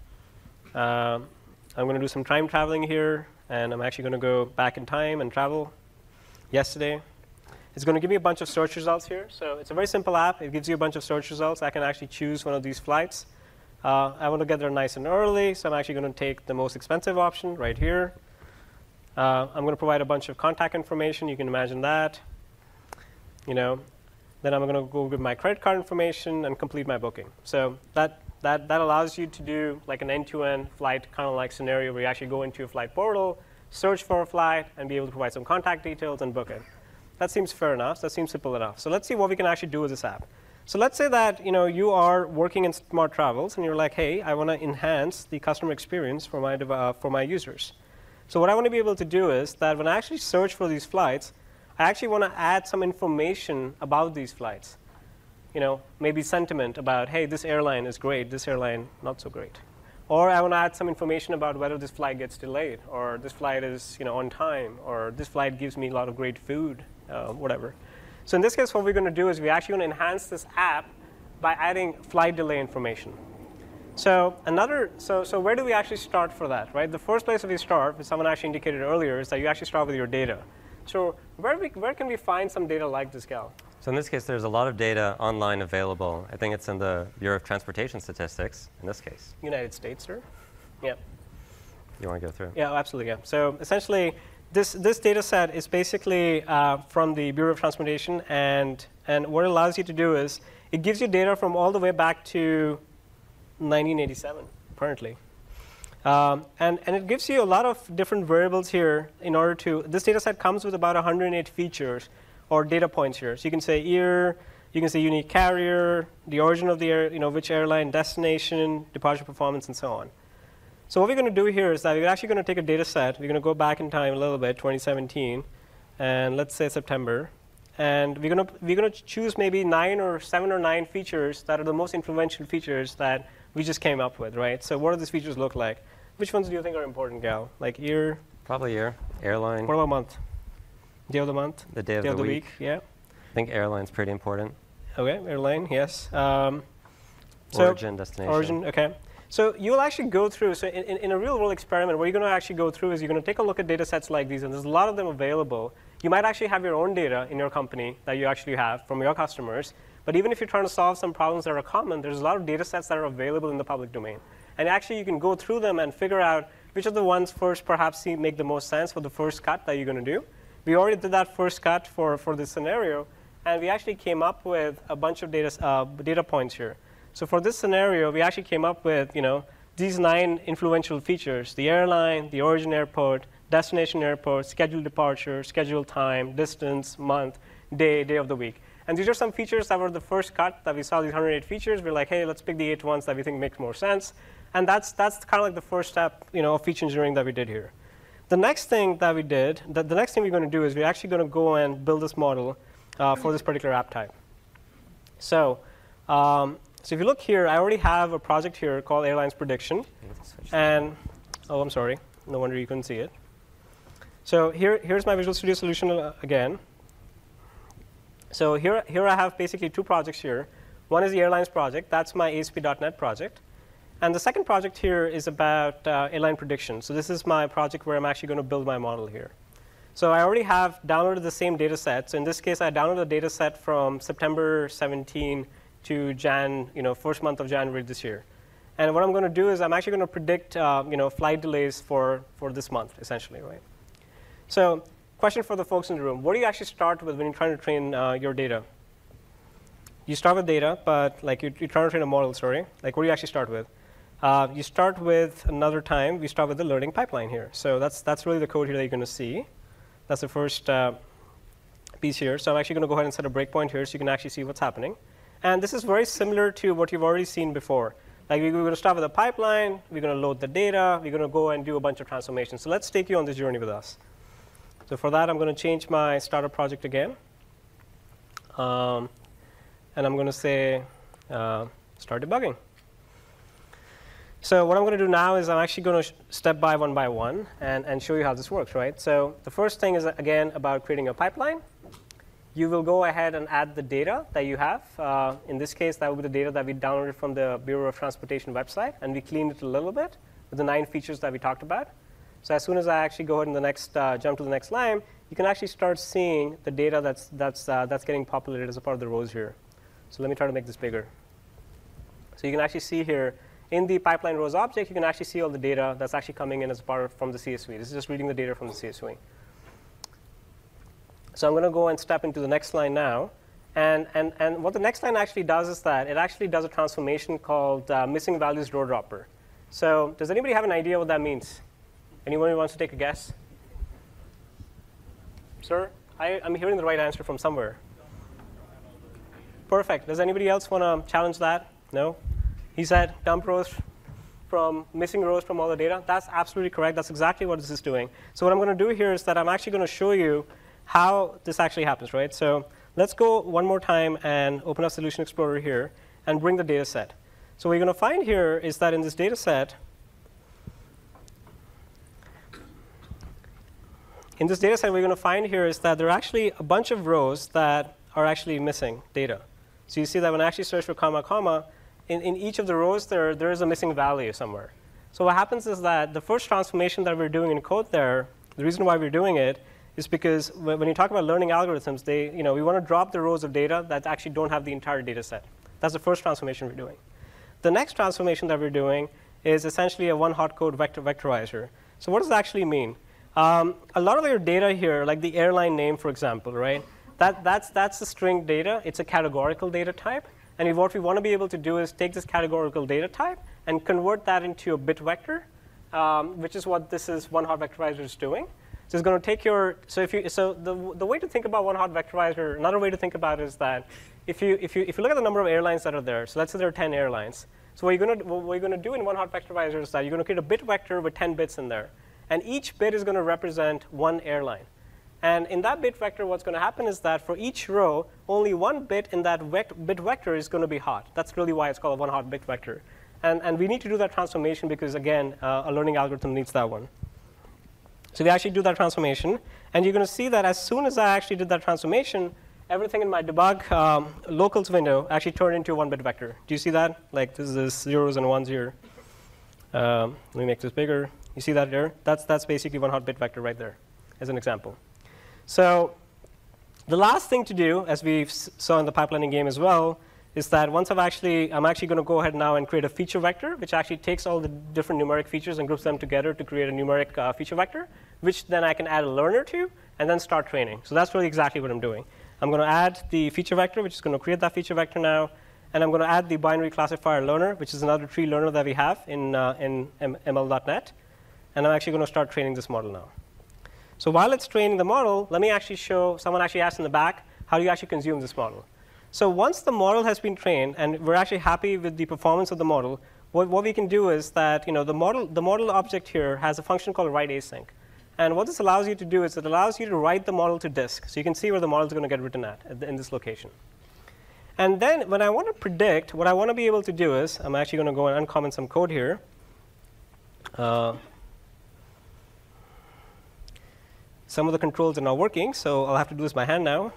[SPEAKER 1] I'm going to do some time traveling here. And I'm actually going to go back in time and travel yesterday. It's going to give me a bunch of search results here. So it's a very simple app. It gives you a bunch of search results. I can actually choose one of these flights. I want to get there nice and early, so I'm actually going to take the most expensive option right here. I'm going to provide a bunch of contact information. You can imagine that. Then I'm going to go give my credit card information and complete my booking. So that allows you to do like an end-to-end flight kind of like scenario where you actually go into a flight portal, search for a flight, and be able to provide some contact details and book it. That seems fair enough. That seems simple enough. So let's see what we can actually do with this app. So let's say that you are working in Smart Travels, and you're like, hey, I want to enhance the customer experience for my users. So what I want to be able to do is that when I actually search for these flights, I actually want to add some information about these flights. Maybe sentiment about, hey, this airline is great, this airline not so great. Or I want to add some information about whether this flight gets delayed, or this flight is on time, or this flight gives me a lot of great food, whatever. So in this case, what we're going to do is we're actually going to enhance this app by adding flight delay information. So where do we actually start for that, right? The first place that we start, as someone actually indicated earlier, is that you actually start with your data. So where can we find some data like this, Gal?
[SPEAKER 2] So in this case, there's a lot of data online available. I think it's in the Bureau of Transportation Statistics, in this case.
[SPEAKER 1] United States, sir? Yeah.
[SPEAKER 2] You want to go through?
[SPEAKER 1] Yeah, absolutely, yeah. So essentially, this data set is basically from the Bureau of Transportation, and what it allows you to do is it gives you data from all the way back to 1987, apparently. And it gives you a lot of different variables here in order to, this data set comes with about 108 features or data points here. So you can say year, you can say unique carrier, the origin of the air, which airline, destination, departure performance, and so on. So what we're going to do here is that we're actually going to take a data set. We're going to go back in time a little bit, 2017, and let's say September. And we're going to choose maybe 7 or 9 features that are the most influential features that we just came up with, right? So what do these features look like? Which ones do you think are important, Gal? Like year,
[SPEAKER 2] Probably year. Airline.
[SPEAKER 1] What about month? Day of the month?
[SPEAKER 2] The day of the week.
[SPEAKER 1] Yeah.
[SPEAKER 2] I think airline's pretty important.
[SPEAKER 1] Okay, airline, yes.
[SPEAKER 2] Origin, destination.
[SPEAKER 1] Origin, okay. So you'll actually go through, so in a real world experiment, what you're going to actually go through is you're going to take a look at data sets like these, and there's a lot of them available. You might actually have your own data in your company that you actually have from your customers, but even if you're trying to solve some problems that are common, there's a lot of data sets that are available in the public domain. And actually you can go through them and figure out which of the ones first perhaps make the most sense for the first cut that you're going to do. We already did that first cut for this scenario, and we actually came up with a bunch of data points here. So for this scenario, we actually came up with these 9 influential features: the airline, the origin airport, destination airport, scheduled departure, scheduled time, distance, month, day of the week. And these are some features that were the first cut that we saw, these 108 features. We're like, hey, let's pick the 8 ones that we think make more sense. And that's kind of like the first step of feature engineering that we did here. The next thing that we did, the next thing we're going to do is we're actually going to go and build this model for this particular app type. So if you look here, I already have a project here called Airlines Prediction. And, oh, I'm sorry. No wonder you couldn't see it. So here's my Visual Studio solution again. So here I have basically 2 projects here. One is the Airlines project. That's my ASP.NET project. And the second project here is about airline prediction. So this is my project where I'm actually going to build my model here. So I already have downloaded the same data set. So in this case, I downloaded a data set from September 17 to first month of January this year. And what I'm going to do is I'm actually going to predict flight delays for this month, essentially, right? So question for the folks in the room: what do you actually start with when you're trying to train your data? You start with data, but like you're trying to train a model, sorry. Like what do you actually start with? You start with another time. We start with the learning pipeline here. So that's really the code here that you're going to see. That's the first piece here. So I'm actually going to go ahead and set a breakpoint here so you can actually see what's happening. And this is very similar to what you've already seen before. Like we're going to start with a pipeline. We're going to load the data. We're going to go and do a bunch of transformations. So let's take you on this journey with us. So for that, I'm going to change my startup project again. And I'm going to say start debugging. So what I'm going to do now is I'm actually going to step by one and show you how this works, right? So the first thing is, again, about creating a pipeline. You will go ahead and add the data that you have. In this case, that will be the data that we downloaded from the Bureau of Transportation website, and we cleaned it a little bit with the 9 features that we talked about. So as soon as I actually go ahead and jump to the next line, you can actually start seeing the data that's getting populated as a part of the rows here. So let me try to make this bigger. So you can actually see here, in the pipeline rows object, you can actually see all the data that's actually coming in as part from the CSV. This is just reading the data from the CSV. So I'm going to go and step into the next line now. And what the next line actually does is that it actually does a transformation called missing values row dropper. So does anybody have an idea what that means? Anyone who wants to take a guess? Sir, I'm hearing the right answer from somewhere. Perfect. Does anybody else want to challenge that? No? He said dump rows from missing rows from all the data. That's absolutely correct. That's exactly what this is doing. So what I'm going to do here is that I'm actually going to show you how this actually happens, right? So let's go one more time and open up Solution Explorer here and bring the data set. So what you're going to find here is that in this data set, what you're going to find here is that there are actually a bunch of rows that are actually missing data. So you see that when I actually search for comma, comma, in each of the rows there is a missing value somewhere. So what happens is that the first transformation that we're doing in code there, the reason why we're doing it is because when you talk about learning algorithms, we want to drop the rows of data that actually don't have the entire data set. That's the first transformation we're doing. The next transformation that we're doing is essentially a one-hot code vectorizer. So what does that actually mean? A lot of your data here, like the airline name, for example, right? That's the string data. It's a categorical data type. And what we want to be able to do is take this categorical data type and convert that into a bit vector, which is what this is one-hot vectorizer is doing. So it's going to take your the way to think about one-hot vectorizer. Another way to think about it is that if you look at the number of airlines that are there, so let's say there are 10 airlines. So what you're going to do in one-hot vectorizer is that you're going to create a bit vector with 10 bits in there, and each bit is going to represent one airline. And in that bit vector, what's going to happen is that for each row, only one bit in that bit vector is going to be hot. That's really why it's called a one-hot bit vector. And we need to do that transformation because, again, a learning algorithm needs that one. So we actually do that transformation. And you're going to see that as soon as I actually did that transformation, everything in my debug locals window actually turned into a 1-bit vector. Do you see that? Like this is zeros and ones here. Let me make this bigger. You see that there? That's basically one hot bit vector right there as an example. So the last thing to do, as we saw in the pipelining game as well, is that once I'm actually going to go ahead now and create a feature vector, which actually takes all the different numeric features and groups them together to create a numeric feature vector, which then I can add a learner to and then start training. So that's really exactly what I'm doing. I'm going to add the feature vector, which is going to create that feature vector now, and I'm going to add the binary classifier learner, which is another tree learner that we have in ML.NET, and I'm actually going to start training this model now. So while it's training the model, let me actually show, someone actually asked in the back, how do you actually consume this model? So once the model has been trained, and we're actually happy with the performance of the model, what we can do is that the model object here has a function called write async. And what this allows you to do is it allows you to write the model to disk. So you can see where the model is going to get written at in this location. And then when I want to predict, what I want to be able to do is, I'm actually going to go and uncomment some code here. Some of the controls are not working, so I'll have to do this by hand now.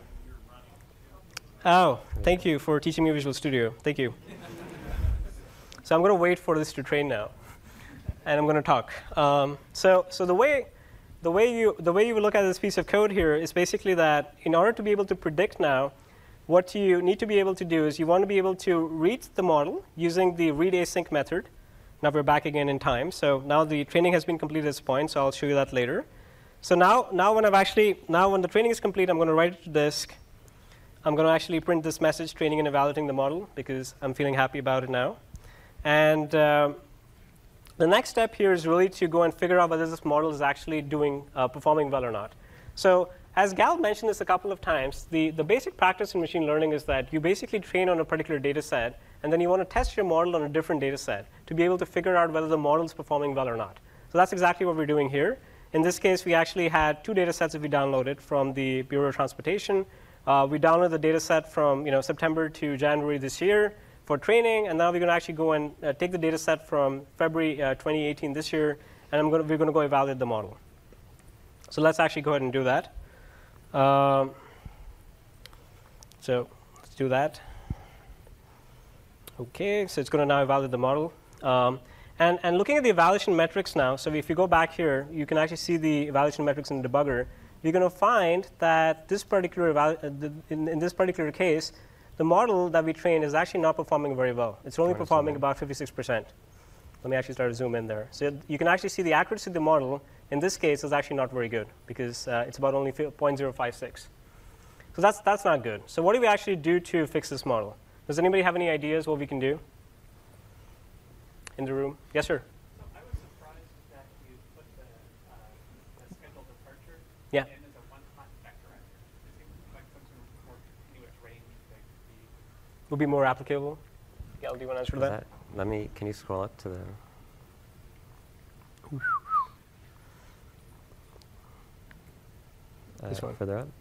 [SPEAKER 1] Oh, thank you for teaching me Visual Studio. Thank you. So I'm going to wait for this to train now, and I'm going to talk. So the way you look at this piece of code here is basically that in order to be able to predict now, what you need to be able to do is you want to be able to read the model using the read async method. Now we're back again in time. So now the training has been completed at this point, so I'll show you that later. So now when the training is complete, I'm going to write it to disk. I'm going to actually print this message, training and evaluating the model, because I'm feeling happy about it now. And the next step here is really to go and figure out whether this model is actually performing well or not. So as Gal mentioned this a couple of times, the basic practice in machine learning is that you basically train on a particular data set, and then you want to test your model on a different data set to be able to figure out whether the model is performing well or not. So that's exactly what we're doing here. In this case, we actually had 2 data sets that we downloaded from the Bureau of Transportation. We downloaded the data set from September to January this year for training, and now we're going to actually go and take the data set from February 2018 this year, and we're going to go evaluate the model. So let's actually go ahead and do that. So let's do that. OK, so it's going to now evaluate the model. And looking at the evaluation metrics now, so if you go back here, you can actually see the evaluation metrics in the debugger. You're going to find that this particular in this particular case, the model that we trained is actually not performing very well. It's only performing about 56%. Let me actually start to zoom in there. So you can actually see the accuracy of the model in this case is actually not very good, because it's about only 0.056. So that's not good. So what do we actually do to fix this model? Does anybody have any ideas what we can do in the room? Yes, sir.
[SPEAKER 3] So I was surprised that you put the scheduled departure
[SPEAKER 1] Yeah.
[SPEAKER 3] in as a one-hot vector editor. It seems like some sort of more continuous range that could be.
[SPEAKER 1] Would be more applicable. Gal, do you want to answer to that?
[SPEAKER 2] Can you scroll up to the?
[SPEAKER 1] This one.
[SPEAKER 2] Further up.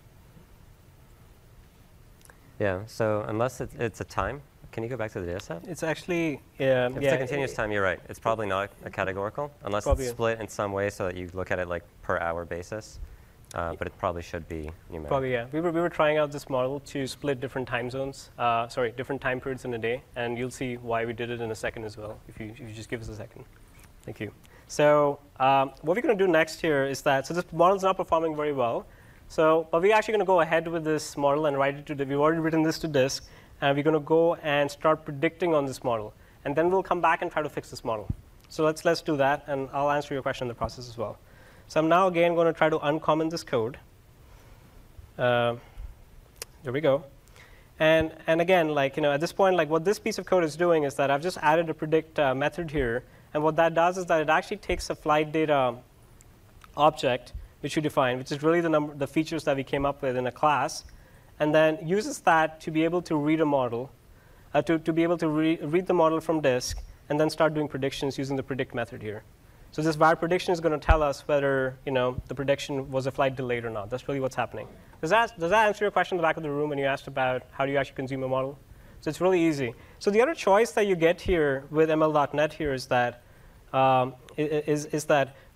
[SPEAKER 2] Yeah. So unless it's a time, can you go back to the data set?
[SPEAKER 1] It's actually
[SPEAKER 2] If it's a continuous time, you're right. It's probably not a categorical, unless it's split in some way so that you look at it like per hour basis. But it probably should be numeric.
[SPEAKER 1] Probably, yeah. We were trying out this model to split different time zones, different time periods in a day, and you'll see why we did it in a second as well, if you just give us a second. Thank you. So what we're going to do next here is that, so this model is not performing very well. So, but we're actually going to go ahead with this model and write it to we've already written this to disk, and we're going to go and start predicting on this model. And then we'll come back and try to fix this model. So let's do that, and I'll answer your question in the process as well. So I'm now again going to try to uncomment this code. There we go. And again, at this point, what this piece of code is doing is that I've just added a predict method here. And what that does is that it actually takes a flight data object, which you define, which is really the features that we came up with in a class, and then uses that to be able to read a model, to be able to read the model from disk, and then start doing predictions using the predict method here. So this var prediction is going to tell us whether the prediction was a flight delayed or not. That's really what's happening. Does that answer your question in the back of the room when you asked about how do you actually consume a model? So it's really easy. So the other choice that you get here with ML.NET here is that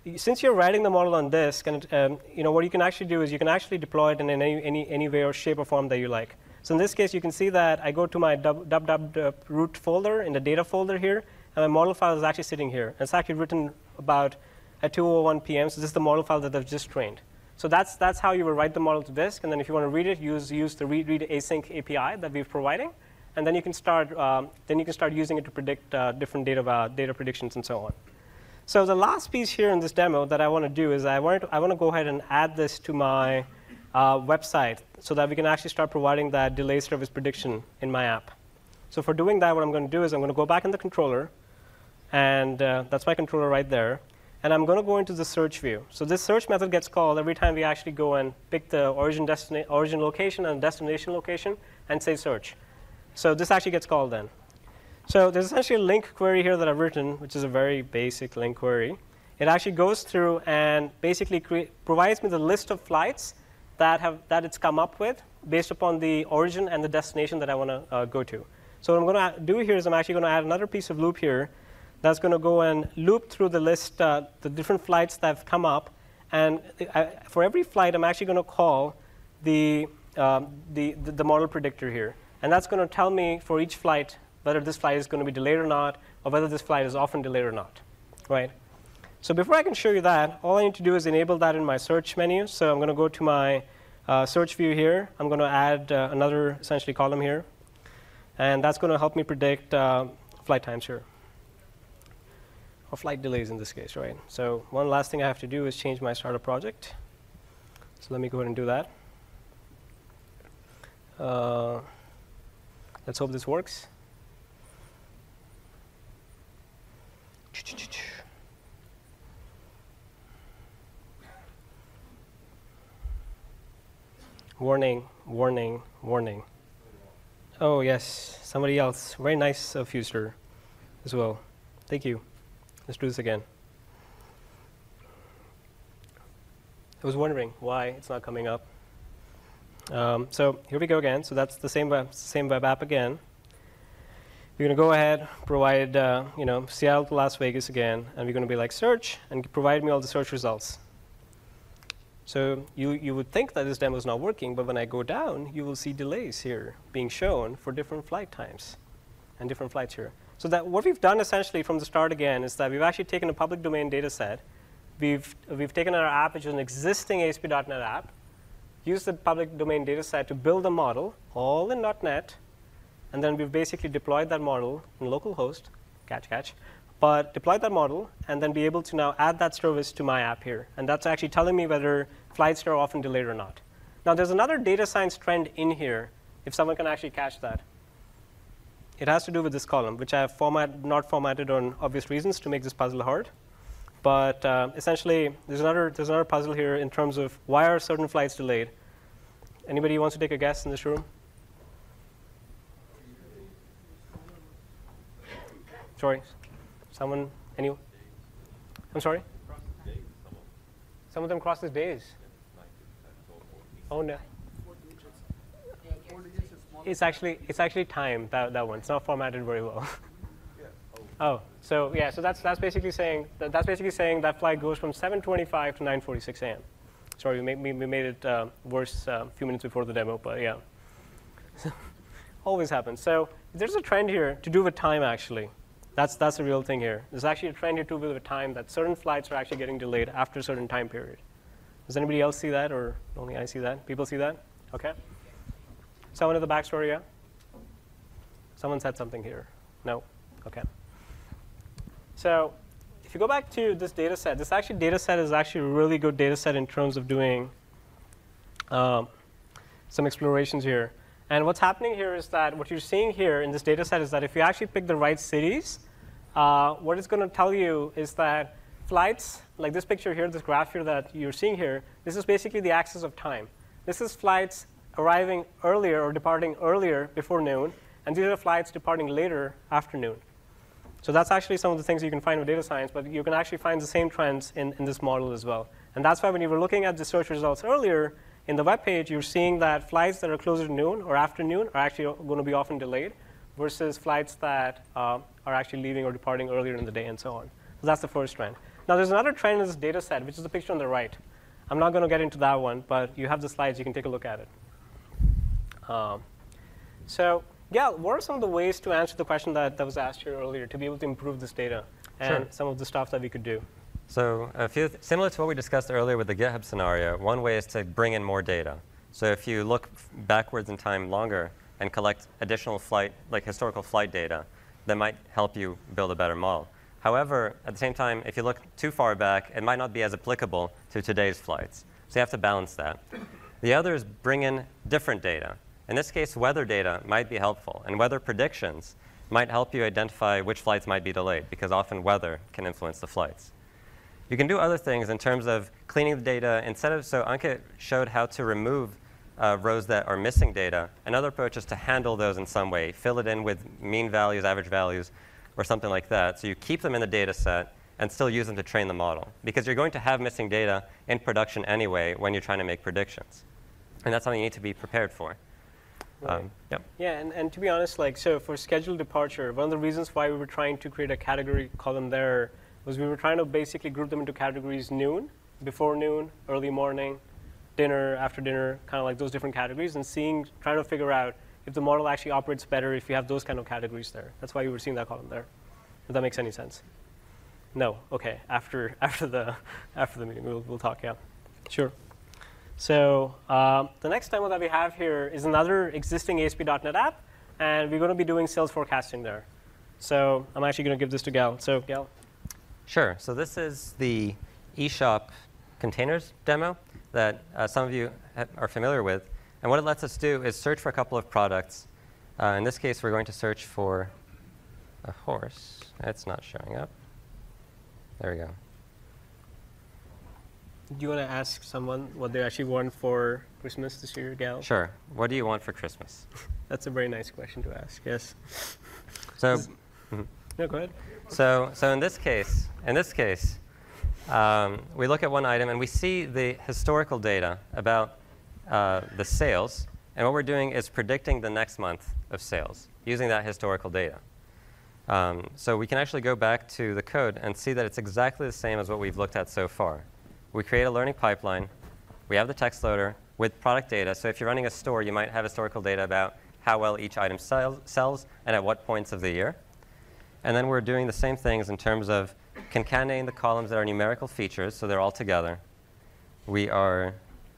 [SPEAKER 1] since you're writing the model on disk, and what you can actually do is you can actually deploy it in any way or shape or form that you like. So in this case, you can see that I go to my root folder in the data folder here, and my model file is actually sitting here. And it's actually written about at 2:01 p.m. So this is the model file that I've just trained. So that's how you will write the model to disk. And then if you want to read it, use the read async API that we're providing, and then you can start using it to predict different data predictions and so on. So the last piece here in this demo that I want to do is I want to go ahead and add this to my website so that we can actually start providing that delay service prediction in my app. So for doing that, what I'm going to do is I'm going to go back in the controller, and that's my controller right there. And I'm going to go into the search view. So this search method gets called every time we actually go and pick the origin location and destination location and say search. So this actually gets called then. So there's essentially a link query here that I've written, which is a very basic link query. It actually goes through and basically provides me the list of flights that it's come up with based upon the origin and the destination that I want to go to. So what I'm going to do here is I'm actually going to add another piece of loop here that's going to go and loop through the list, the different flights that have come up. And for every flight, I'm actually going to call the model predictor here. And that's going to tell me for each flight whether this flight is going to be delayed or not, or whether this flight is often delayed or not, right? So before I can show you that, all I need to do is enable that in my search menu. So I'm going to go to my search view here. I'm going to add another essentially column here. And that's going to help me predict flight times here, or flight delays in this case, right? So one last thing I have to do is change my startup project. So let me go ahead and do that. Let's hope this works. Warning, warning, warning. Oh, yes, somebody else. Very nice of you, sir, as well. Thank you. Let's do this again. I was wondering why it's not coming up. So here we go again. So that's the same web app again. We're going to go ahead, provide Seattle to Las Vegas again, and we're going to be like search and provide me all the search results. So you would think that this demo is not working, but when I go down, you will see delays here being shown for different flight times and different flights here. So that what we've done essentially from the start again is that we've actually taken a public domain data set. We've taken our app, which is an existing ASP.NET app, used the public domain data set to build a model, all in .NET, and then we've basically deployed that model in localhost, catch, but deployed that model and then be able to now add that service to my app here. And that's actually telling me whether flights are often delayed or not. Now, there's another data science trend in here, if someone can actually catch that. It has to do with this column, which I have not formatted on obvious reasons to make this puzzle hard. But essentially, there's another puzzle here in terms of why are certain flights delayed. Anybody wants to take a guess in this room? Sorry, someone? Anyone? I'm sorry? Some of them crosses days. Oh no. It's actually time, that one. It's not formatted very well. Oh, so yeah, so that's basically saying that flight goes from 7:25 to 9:46 a.m. Sorry, we made it worse a few minutes before the demo, but yeah. Always happens. So there's a trend here to do with time, actually. That's a real thing here. There's actually a trend here to do with time that certain flights are actually getting delayed after a certain time period. Does anybody else see that, or only I see that? People see that? Okay. Someone in the backstory, yeah? Someone said something here. No? Okay. So if you go back to this data set, this data set is actually a really good data set in terms of doing some explorations here. And what's happening here is that what you're seeing here in this data set is that if you actually pick the right cities, what it's going to tell you is that flights, like this picture here, this graph here that you're seeing here, this is basically the axis of time. This is flights arriving earlier or departing earlier before noon, and these are flights departing later afternoon. So that's actually some of the things you can find with data science, but you can actually find the same trends in this model as well. And that's why when you were looking at the search results earlier, in the web page, you're seeing that flights that are closer to noon or afternoon are actually going to be often delayed versus flights that are actually leaving or departing earlier in the day and so on. So that's the first trend. Now, there's another trend in this data set, which is the picture on the right. I'm not going to get into that one, but you have the slides. You can take a look at it. So, yeah, what are some of the ways to answer the question that was asked here earlier to be able to improve this data and some of the stuff that we could do?
[SPEAKER 2] So similar to what we discussed earlier with the GitHub scenario, one way is to bring in more data. So if you look backwards in time longer and collect additional historical flight data, that might help you build a better model. However, at the same time, if you look too far back, it might not be as applicable to today's flights. So you have to balance that. The other is bring in different data. In this case, weather data might be helpful, and weather predictions might help you identify which flights might be delayed, because often weather can influence the flights. You can do other things in terms of cleaning the data. So Ankit showed how to remove rows that are missing data. Another approach is to handle those in some way, fill it in with mean values, average values, or something like that. So you keep them in the data set and still use them to train the model, because you're going to have missing data in production anyway when you're trying to make predictions. And that's something you need to be prepared for.
[SPEAKER 1] Right.
[SPEAKER 2] Yep.
[SPEAKER 1] Yeah, and to be honest, so for scheduled departure, one of the reasons why we were trying to create a category column there was we were trying to basically group them into categories noon, before noon, early morning, dinner, after dinner, kind of like those different categories, and trying to figure out if the model actually operates better if you have those kind of categories there. That's why you were seeing that column there. If that makes any sense. No, okay. After the meeting, we'll talk. Yeah, sure. So the next demo that we have here is another existing ASP.NET app, and we're going to be doing sales forecasting there. So I'm actually going to give this to Gal. So Gal.
[SPEAKER 2] Sure. So this is the eShop containers demo that some of you are familiar with. And what it lets us do is search for a couple of products. In this case, we're going to search for a horse. It's not showing up. There we go.
[SPEAKER 1] Do you want to ask someone what they actually want for Christmas this year, Gal?
[SPEAKER 2] Sure. What do you want for Christmas?
[SPEAKER 1] That's a very nice question to ask, yes.
[SPEAKER 2] So,
[SPEAKER 1] No, go ahead.
[SPEAKER 2] So in this case, we look at one item and we see the historical data about the sales. And what we're doing is predicting the next month of sales using that historical data. So we can actually go back to the code and see that it's exactly the same as what we've looked at so far. We create a learning pipeline. We have the text loader with product data. So if you're running a store, you might have historical data about how well each item sells and at what points of the year. And then we're doing the same things in terms of concatenating the columns that are numerical features, so they're all together. We are,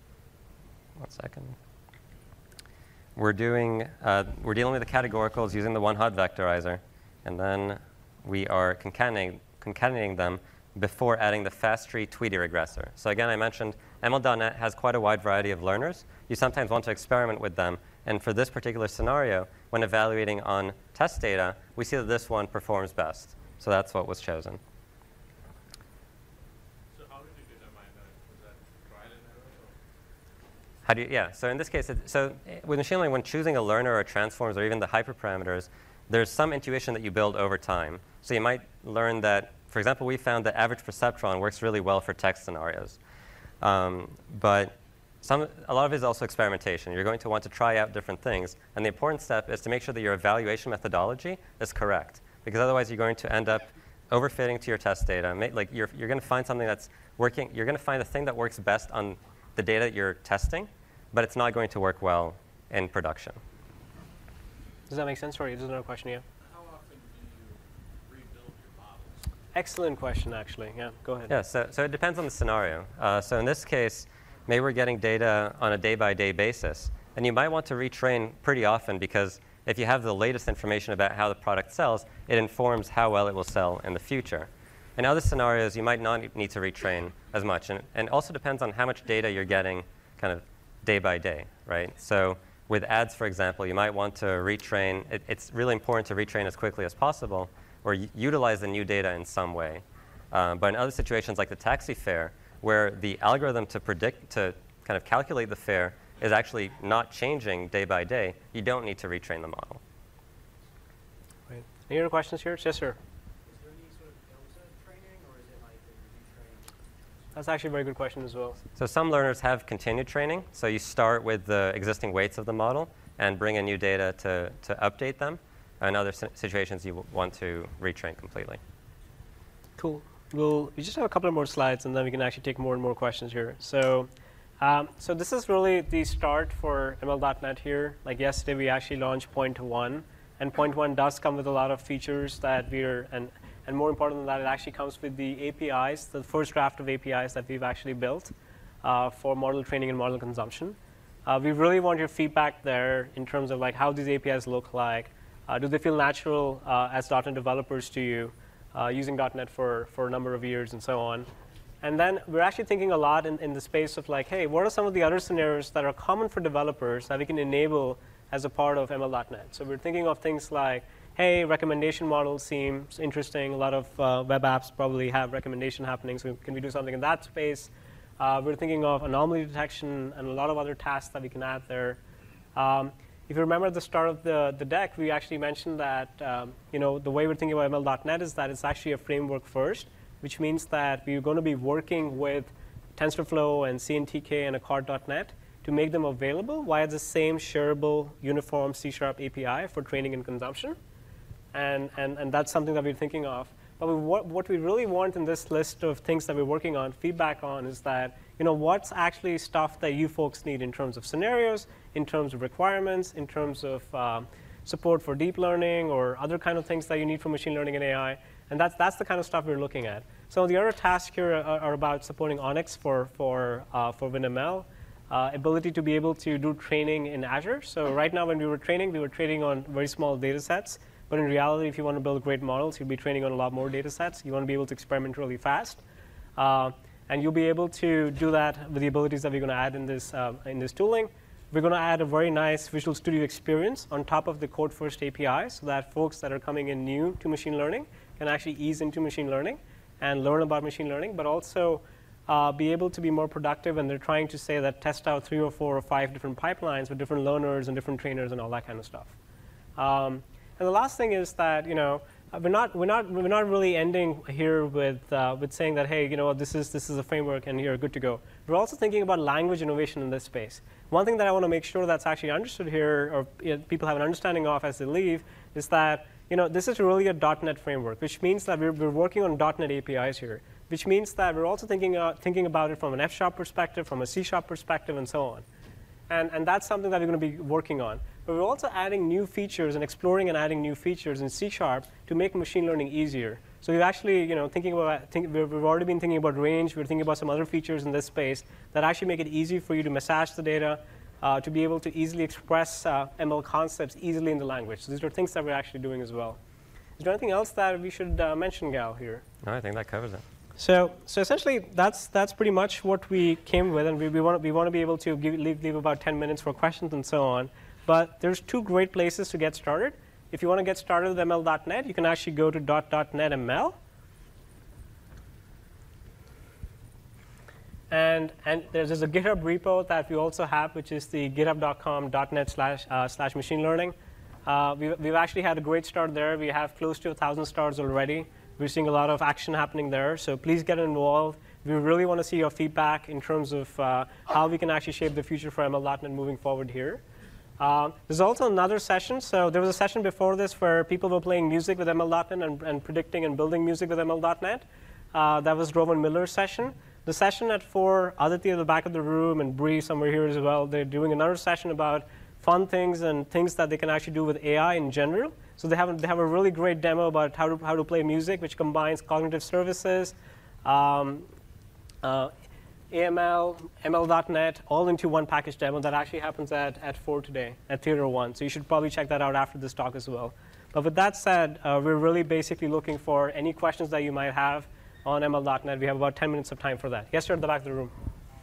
[SPEAKER 2] we're dealing with the categoricals using the one-hot vectorizer, and then we are concatenating them before adding the fast tree Tweety regressor. So again, I mentioned ML.NET has quite a wide variety of learners. You sometimes want to experiment with them. And for this particular scenario, when evaluating on test data, we see that this one performs best. So that's what was chosen.
[SPEAKER 3] So how did you determine that? Was that trial and error?
[SPEAKER 2] How do you, yeah, so in this case, with machine learning, when choosing a learner or transforms or even the hyperparameters, there's some intuition that you build over time. So you might learn that, for example, we found that average perceptron works really well for text scenarios. But a lot of it is also experimentation. You're going to want to try out different things. And the important step is to make sure that your evaluation methodology is correct. Because otherwise, you're going to end up overfitting to your test data. You're going to find something that's working. You're going to find the thing that works best on the data that you're testing, but it's not going to work well in production.
[SPEAKER 1] Does that make sense? Sorry, there's another question here.
[SPEAKER 3] How often do you rebuild your models?
[SPEAKER 1] Excellent question, actually. Yeah, go ahead.
[SPEAKER 2] Yeah, so it depends on the scenario. So in this case, maybe we're getting data on a day-by-day basis. And you might want to retrain pretty often because if you have the latest information about how the product sells, it informs how well it will sell in the future. In other scenarios, you might not need to retrain as much. And it also depends on how much data you're getting kind of day by day, right? So with ads, for example, you might want to retrain. It's really important to retrain as quickly as possible or utilize the new data in some way. But in other situations like the taxi fare, where the algorithm to kind of calculate the fare is actually not changing day by day, you don't need to retrain the model.
[SPEAKER 1] Right. Any other questions here? Yes, sir.
[SPEAKER 4] Is there any sort of delta training, or is it like that you retrain?
[SPEAKER 1] That's actually a very good question as well.
[SPEAKER 2] So some learners have continued training. So you start with the existing weights of the model and bring in new data to update them. In other situations, you want to retrain completely.
[SPEAKER 1] Cool. we just have a couple of more slides, and then we can actually take more and more questions here. So, so this is really the start for ML.NET here. Like yesterday, we actually launched point 1, and point 1 does come with a lot of features that and more important than that, it actually comes with the APIs, the first draft of APIs that we've actually built for model training and model consumption. We really want your feedback there in terms of like how these APIs look like. Do they feel natural as .NET developers to you, using .NET for a number of years and so on. And then we're actually thinking a lot in the space of like, hey, what are some of the other scenarios that are common for developers that we can enable as a part of ML.NET? So we're thinking of things like, hey, recommendation models seems interesting. A lot of web apps probably have recommendation happening, so can we do something in that space? We're thinking of anomaly detection and a lot of other tasks that we can add there. If you remember at the start of the deck, we actually mentioned that the way we're thinking about ML.NET is that it's actually a framework first, which means that we're going to be working with TensorFlow and CNTK and Accord.NET to make them available via the same shareable, uniform C# API for training and consumption. And that's something that we're thinking of. But what we really want in this list of things that we're working on, feedback on, is that what's actually stuff that you folks need in terms of scenarios, in terms of requirements, in terms of support for deep learning or other kind of things that you need for machine learning and AI. And that's the kind of stuff we're looking at. So the other tasks here are about supporting ONNX for WinML, ability to be able to do training in Azure. So right now when we were training on very small data sets. But in reality, if you want to build great models, you'll be training on a lot more data sets. You want to be able to experiment really fast. And you'll be able to do that with the abilities that we're going to add in this tooling. We're going to add a very nice Visual Studio experience on top of the Code First API so that folks that are coming in new to machine learning can actually ease into machine learning and learn about machine learning, but also be able to be more productive. And they're trying to say that test out 3 or 4 or 5 different pipelines with different learners and different trainers and all that kind of stuff. And the last thing is that we're not really ending here with saying that, hey, this is a framework and you're good to go. We're also thinking about language innovation in this space. One thing that I want to make sure that's actually understood here, or people have an understanding of as they leave, is that this is really a .NET framework, which means that we're working on .NET APIs here, which means that we're also thinking about it from an F# perspective, from a C# perspective, and so on. And that's something that we're going to be working on. But we're also adding new features and exploring and adding new features in C# to make machine learning easier. So we've actually, we've already been thinking about range. We're thinking about some other features in this space that actually make it easy for you to massage the data, to be able to easily express ML concepts easily in the language. So these are things that we're actually doing as well. Is there anything else that we should mention, Gal, here?
[SPEAKER 2] No, I think that covers it.
[SPEAKER 1] So essentially, that's pretty much what we came with, and we want to be able to leave about 10 minutes for questions and so on. But there's 2 great places to get started. If you want to get started with ML.NET, you can actually go to .NET-ML. And there's a GitHub repo that we also have, which is the github.com.net/machine learning. We've actually had a great start there. We have close to 1,000 stars already. We're seeing a lot of action happening there. So please get involved. We really want to see your feedback in terms of how we can actually shape the future for ML.NET moving forward here. There's also another session. So there was a session before this where people were playing music with ML.NET and predicting and building music with ML.NET. That was Rowan Miller's session. The session at 4, Aditi at the back of the room and Bree somewhere here as well, they're doing another session about fun things and things that they can actually do with AI in general. So they have a really great demo about how to play music, which combines cognitive services, AML, ML.NET, all into one package demo that actually happens at 4 today, at Theater 1. So you should probably check that out after this talk as well. But with that said, we're really basically looking for any questions that you might have on ML.NET. We have about 10 minutes of time for that. Yes, sir, at the back of the room.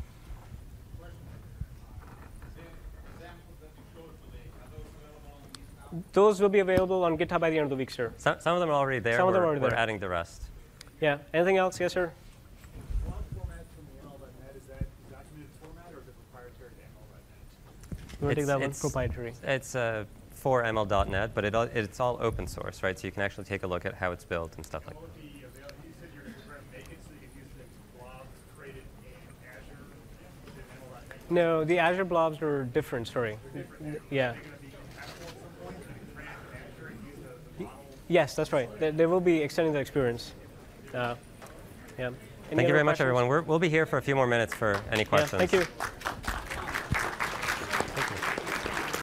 [SPEAKER 1] Those will be available on GitHub by the end of the week, sir.
[SPEAKER 2] Some of them are already there.
[SPEAKER 1] Some of them are already there.
[SPEAKER 2] We're adding the rest.
[SPEAKER 1] Yeah. Anything else? Yes, sir.
[SPEAKER 5] One format from the ML.NET, is that documented format or is it proprietary to ML.NET?
[SPEAKER 1] You want to take that one? Proprietary.
[SPEAKER 2] It's for ML.NET, but it's all open source, right? So you can actually take a look at how it's built and stuff like that.
[SPEAKER 5] You said you're going to make it so you can use the blobs created in Azure within ML.NET?
[SPEAKER 1] No, the Azure blobs are different, sorry. Yeah.
[SPEAKER 5] Azure and use the model?
[SPEAKER 1] Yes, that's right. They will be extending the experience. Yeah.
[SPEAKER 2] Thank you very much, everyone. We'll be here for a few more minutes for any
[SPEAKER 1] Yeah,
[SPEAKER 2] questions.
[SPEAKER 1] thank you.